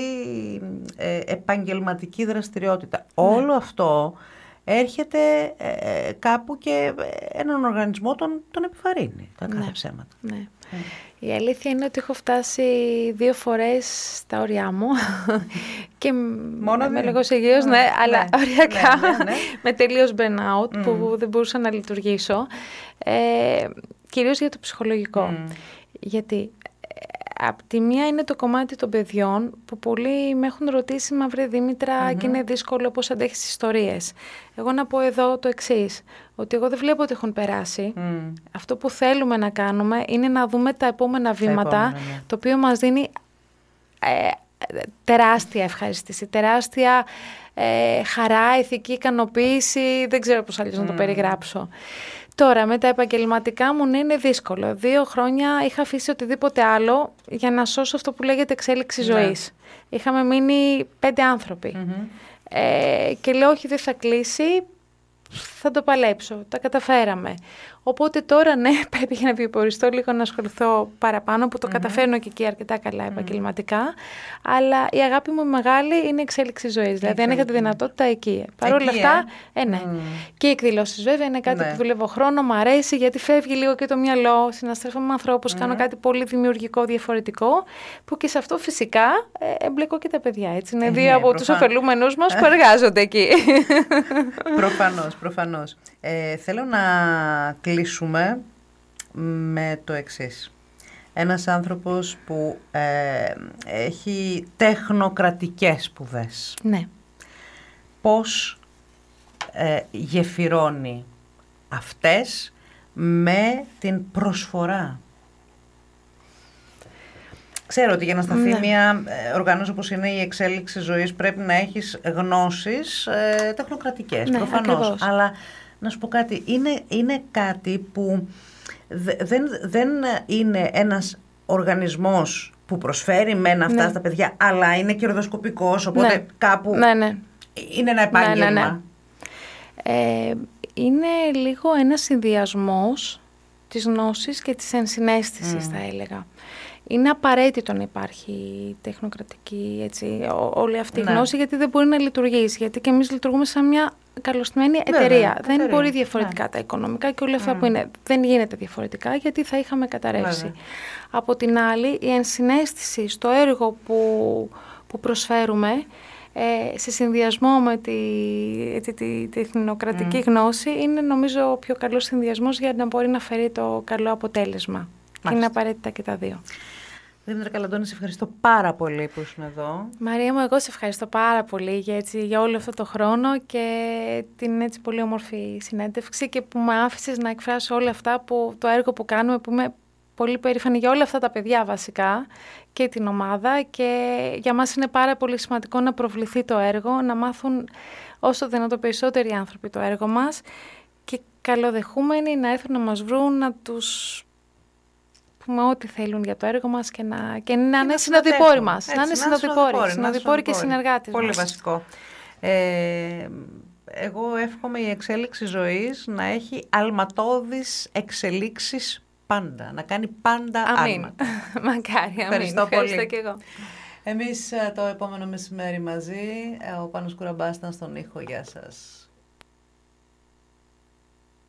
ε, επαγγελματική δραστηριότητα. Ναι. Όλο αυτό έρχεται ε, κάπου και έναν οργανισμό τον, τον επιβαρύνει. Τα κάθε ναι. ψέματα. Ναι. Mm. Η αλήθεια είναι ότι έχω φτάσει δύο φορές στα όρια μου και μόνο με λόγος υγείας, ναι, ναι, αλλά ναι, οριακά ναι, ναι, ναι. με τελείως burnout mm. που δεν μπορούσα να λειτουργήσω, ε, κυρίως για το ψυχολογικό. Mm. Γιατί από τη μία είναι το κομμάτι των παιδιών που πολλοί με έχουν ρωτήσει «Μα βρε Δήμητρα mm-hmm. και είναι δύσκολο πώς αντέχεις τις ιστορίες». Εγώ να πω εδώ το εξής, ότι εγώ δεν βλέπω ότι έχουν περάσει. Mm. Αυτό που θέλουμε να κάνουμε είναι να δούμε τα επόμενα βήματα, τα επόμενα, ναι. το οποίο μας δίνει ε, τεράστια ευχαριστήση, τεράστια ε, χαρά, ηθική ικανοποίηση, δεν ξέρω πώς αλλιώς mm. να το περιγράψω. Τώρα, με τα επαγγελματικά μου ναι, είναι δύσκολο. Δύο χρόνια είχα αφήσει οτιδήποτε άλλο για να σώσω αυτό που λέγεται εξέλιξη ναι. ζωής. Είχαμε μείνει πέντε άνθρωποι. Mm-hmm. Ε, και λέω, όχι, δεν θα κλείσει, θα το παλέψω. Τα καταφέραμε. Οπότε τώρα, ναι, πρέπει για να βιοποριστώ λίγο να ασχοληθώ παραπάνω, που το mm-hmm. καταφέρνω και εκεί αρκετά καλά επαγγελματικά. Mm-hmm. Αλλά η αγάπη μου μεγάλη είναι η εξέλιξη ζωής. Δηλαδή, αν είχα τη δυνατότητα εκεί. Παρ' όλα αυτά, ε, ε ναι. Mm. Και οι εκδηλώσεις, βέβαια, είναι κάτι ναι. που δουλεύω χρόνο, μου αρέσει, γιατί φεύγει λίγο και το μυαλό, συναστρέφομαι με ανθρώπους, mm. κάνω κάτι πολύ δημιουργικό, διαφορετικό, που και σε αυτό φυσικά ε, εμπλεκώ και τα παιδιά. Έτσι. Είναι ε, δύο ναι, από τους ωφελούμενους μας που εργάζονται εκεί. Προφανώς, προφανώς. Ε, θέλω να κλείσουμε με το εξής. Ένας άνθρωπος που ε, έχει τεχνοκρατικές σπουδές. Ναι. Πώς ε, γεφυρώνει αυτές με την προσφορά? Ξέρω ότι για να σταθεί ναι. μια οργάνωση όπως είναι η εξέλιξη ζωής πρέπει να έχεις γνώσεις ε, τεχνοκρατικές, ναι, προφανώς. Ακριβώς. Αλλά να σου πω κάτι, είναι, είναι κάτι που δε, δεν, δεν είναι ένας οργανισμός που προσφέρει μένα αυτά ναι. στα παιδιά, αλλά είναι κερδοσκοπικός, οπότε ναι. κάπου ναι, ναι. είναι ένα επάγγελμα. Ναι, ναι, ναι. Ε, είναι λίγο ένας συνδυασμός της γνώσης και της ενσυναίσθησης, mm. θα έλεγα. είναι απαραίτητο να υπάρχει τεχνοκρατική, έτσι, ό, όλη αυτή η ναι. γνώση, γιατί δεν μπορεί να λειτουργήσει. Γιατί και εμείς λειτουργούμε σαν μια καλωστημένη εταιρεία. Βέβαια, δεν εταιρεία. Μπορεί διαφορετικά ναι. τα οικονομικά και όλα αυτά mm. που είναι. Δεν γίνεται διαφορετικά, γιατί θα είχαμε καταρρεύσει. Βέβαια. Από την άλλη, η ενσυναίσθηση στο έργο που, που προσφέρουμε, Ε, σε συνδυασμό με τη, τη, τη, τη τεχνοκρατική mm. γνώση, είναι νομίζω ο πιο καλός συνδυασμός για να μπορεί να φέρει το καλό αποτέλεσμα. Μάλιστα. Και είναι απαραίτητα και τα δύο. Δήμητρα Καλαντώνη, σε ευχαριστώ πάρα πολύ που ήσουν εδώ. Μαρία μου, εγώ σε ευχαριστώ πάρα πολύ για, έτσι, για όλο αυτό το χρόνο και την έτσι πολύ όμορφη συνέντευξη, και που με άφησες να εκφράσω όλα αυτά, που, το έργο που κάνουμε, που είμαι πολύ περήφανη για όλα αυτά τα παιδιά βασικά και την ομάδα, και για μας είναι πάρα πολύ σημαντικό να προβληθεί το έργο, να μάθουν όσο δυνατόν περισσότεροι άνθρωποι το έργο μας, και καλοδεχούμενοι να έρθουν να μας βρουν, να τους πούμε ό,τι θέλουν για το έργο μας και να, και να είναι συνοδοιπόροι μας. Να είναι συνοδοιπόροι, συνοδοιπόροι και συνεργάτες πολύ μας. Πολύ βασικό. Ε, εγώ εύχομαι η εξέλιξη ζωής να έχει αλματώδεις εξελίξεις πάντα, να κάνει πάντα άλματα. Μακάρι, αμήν. Ευχαριστώ, Ευχαριστώ πολύ. Και εγώ. Εμείς το επόμενο μεσημέρι μαζί, ο Πάνος Κουραμπάς ήταν στον ήχο. Γεια σας.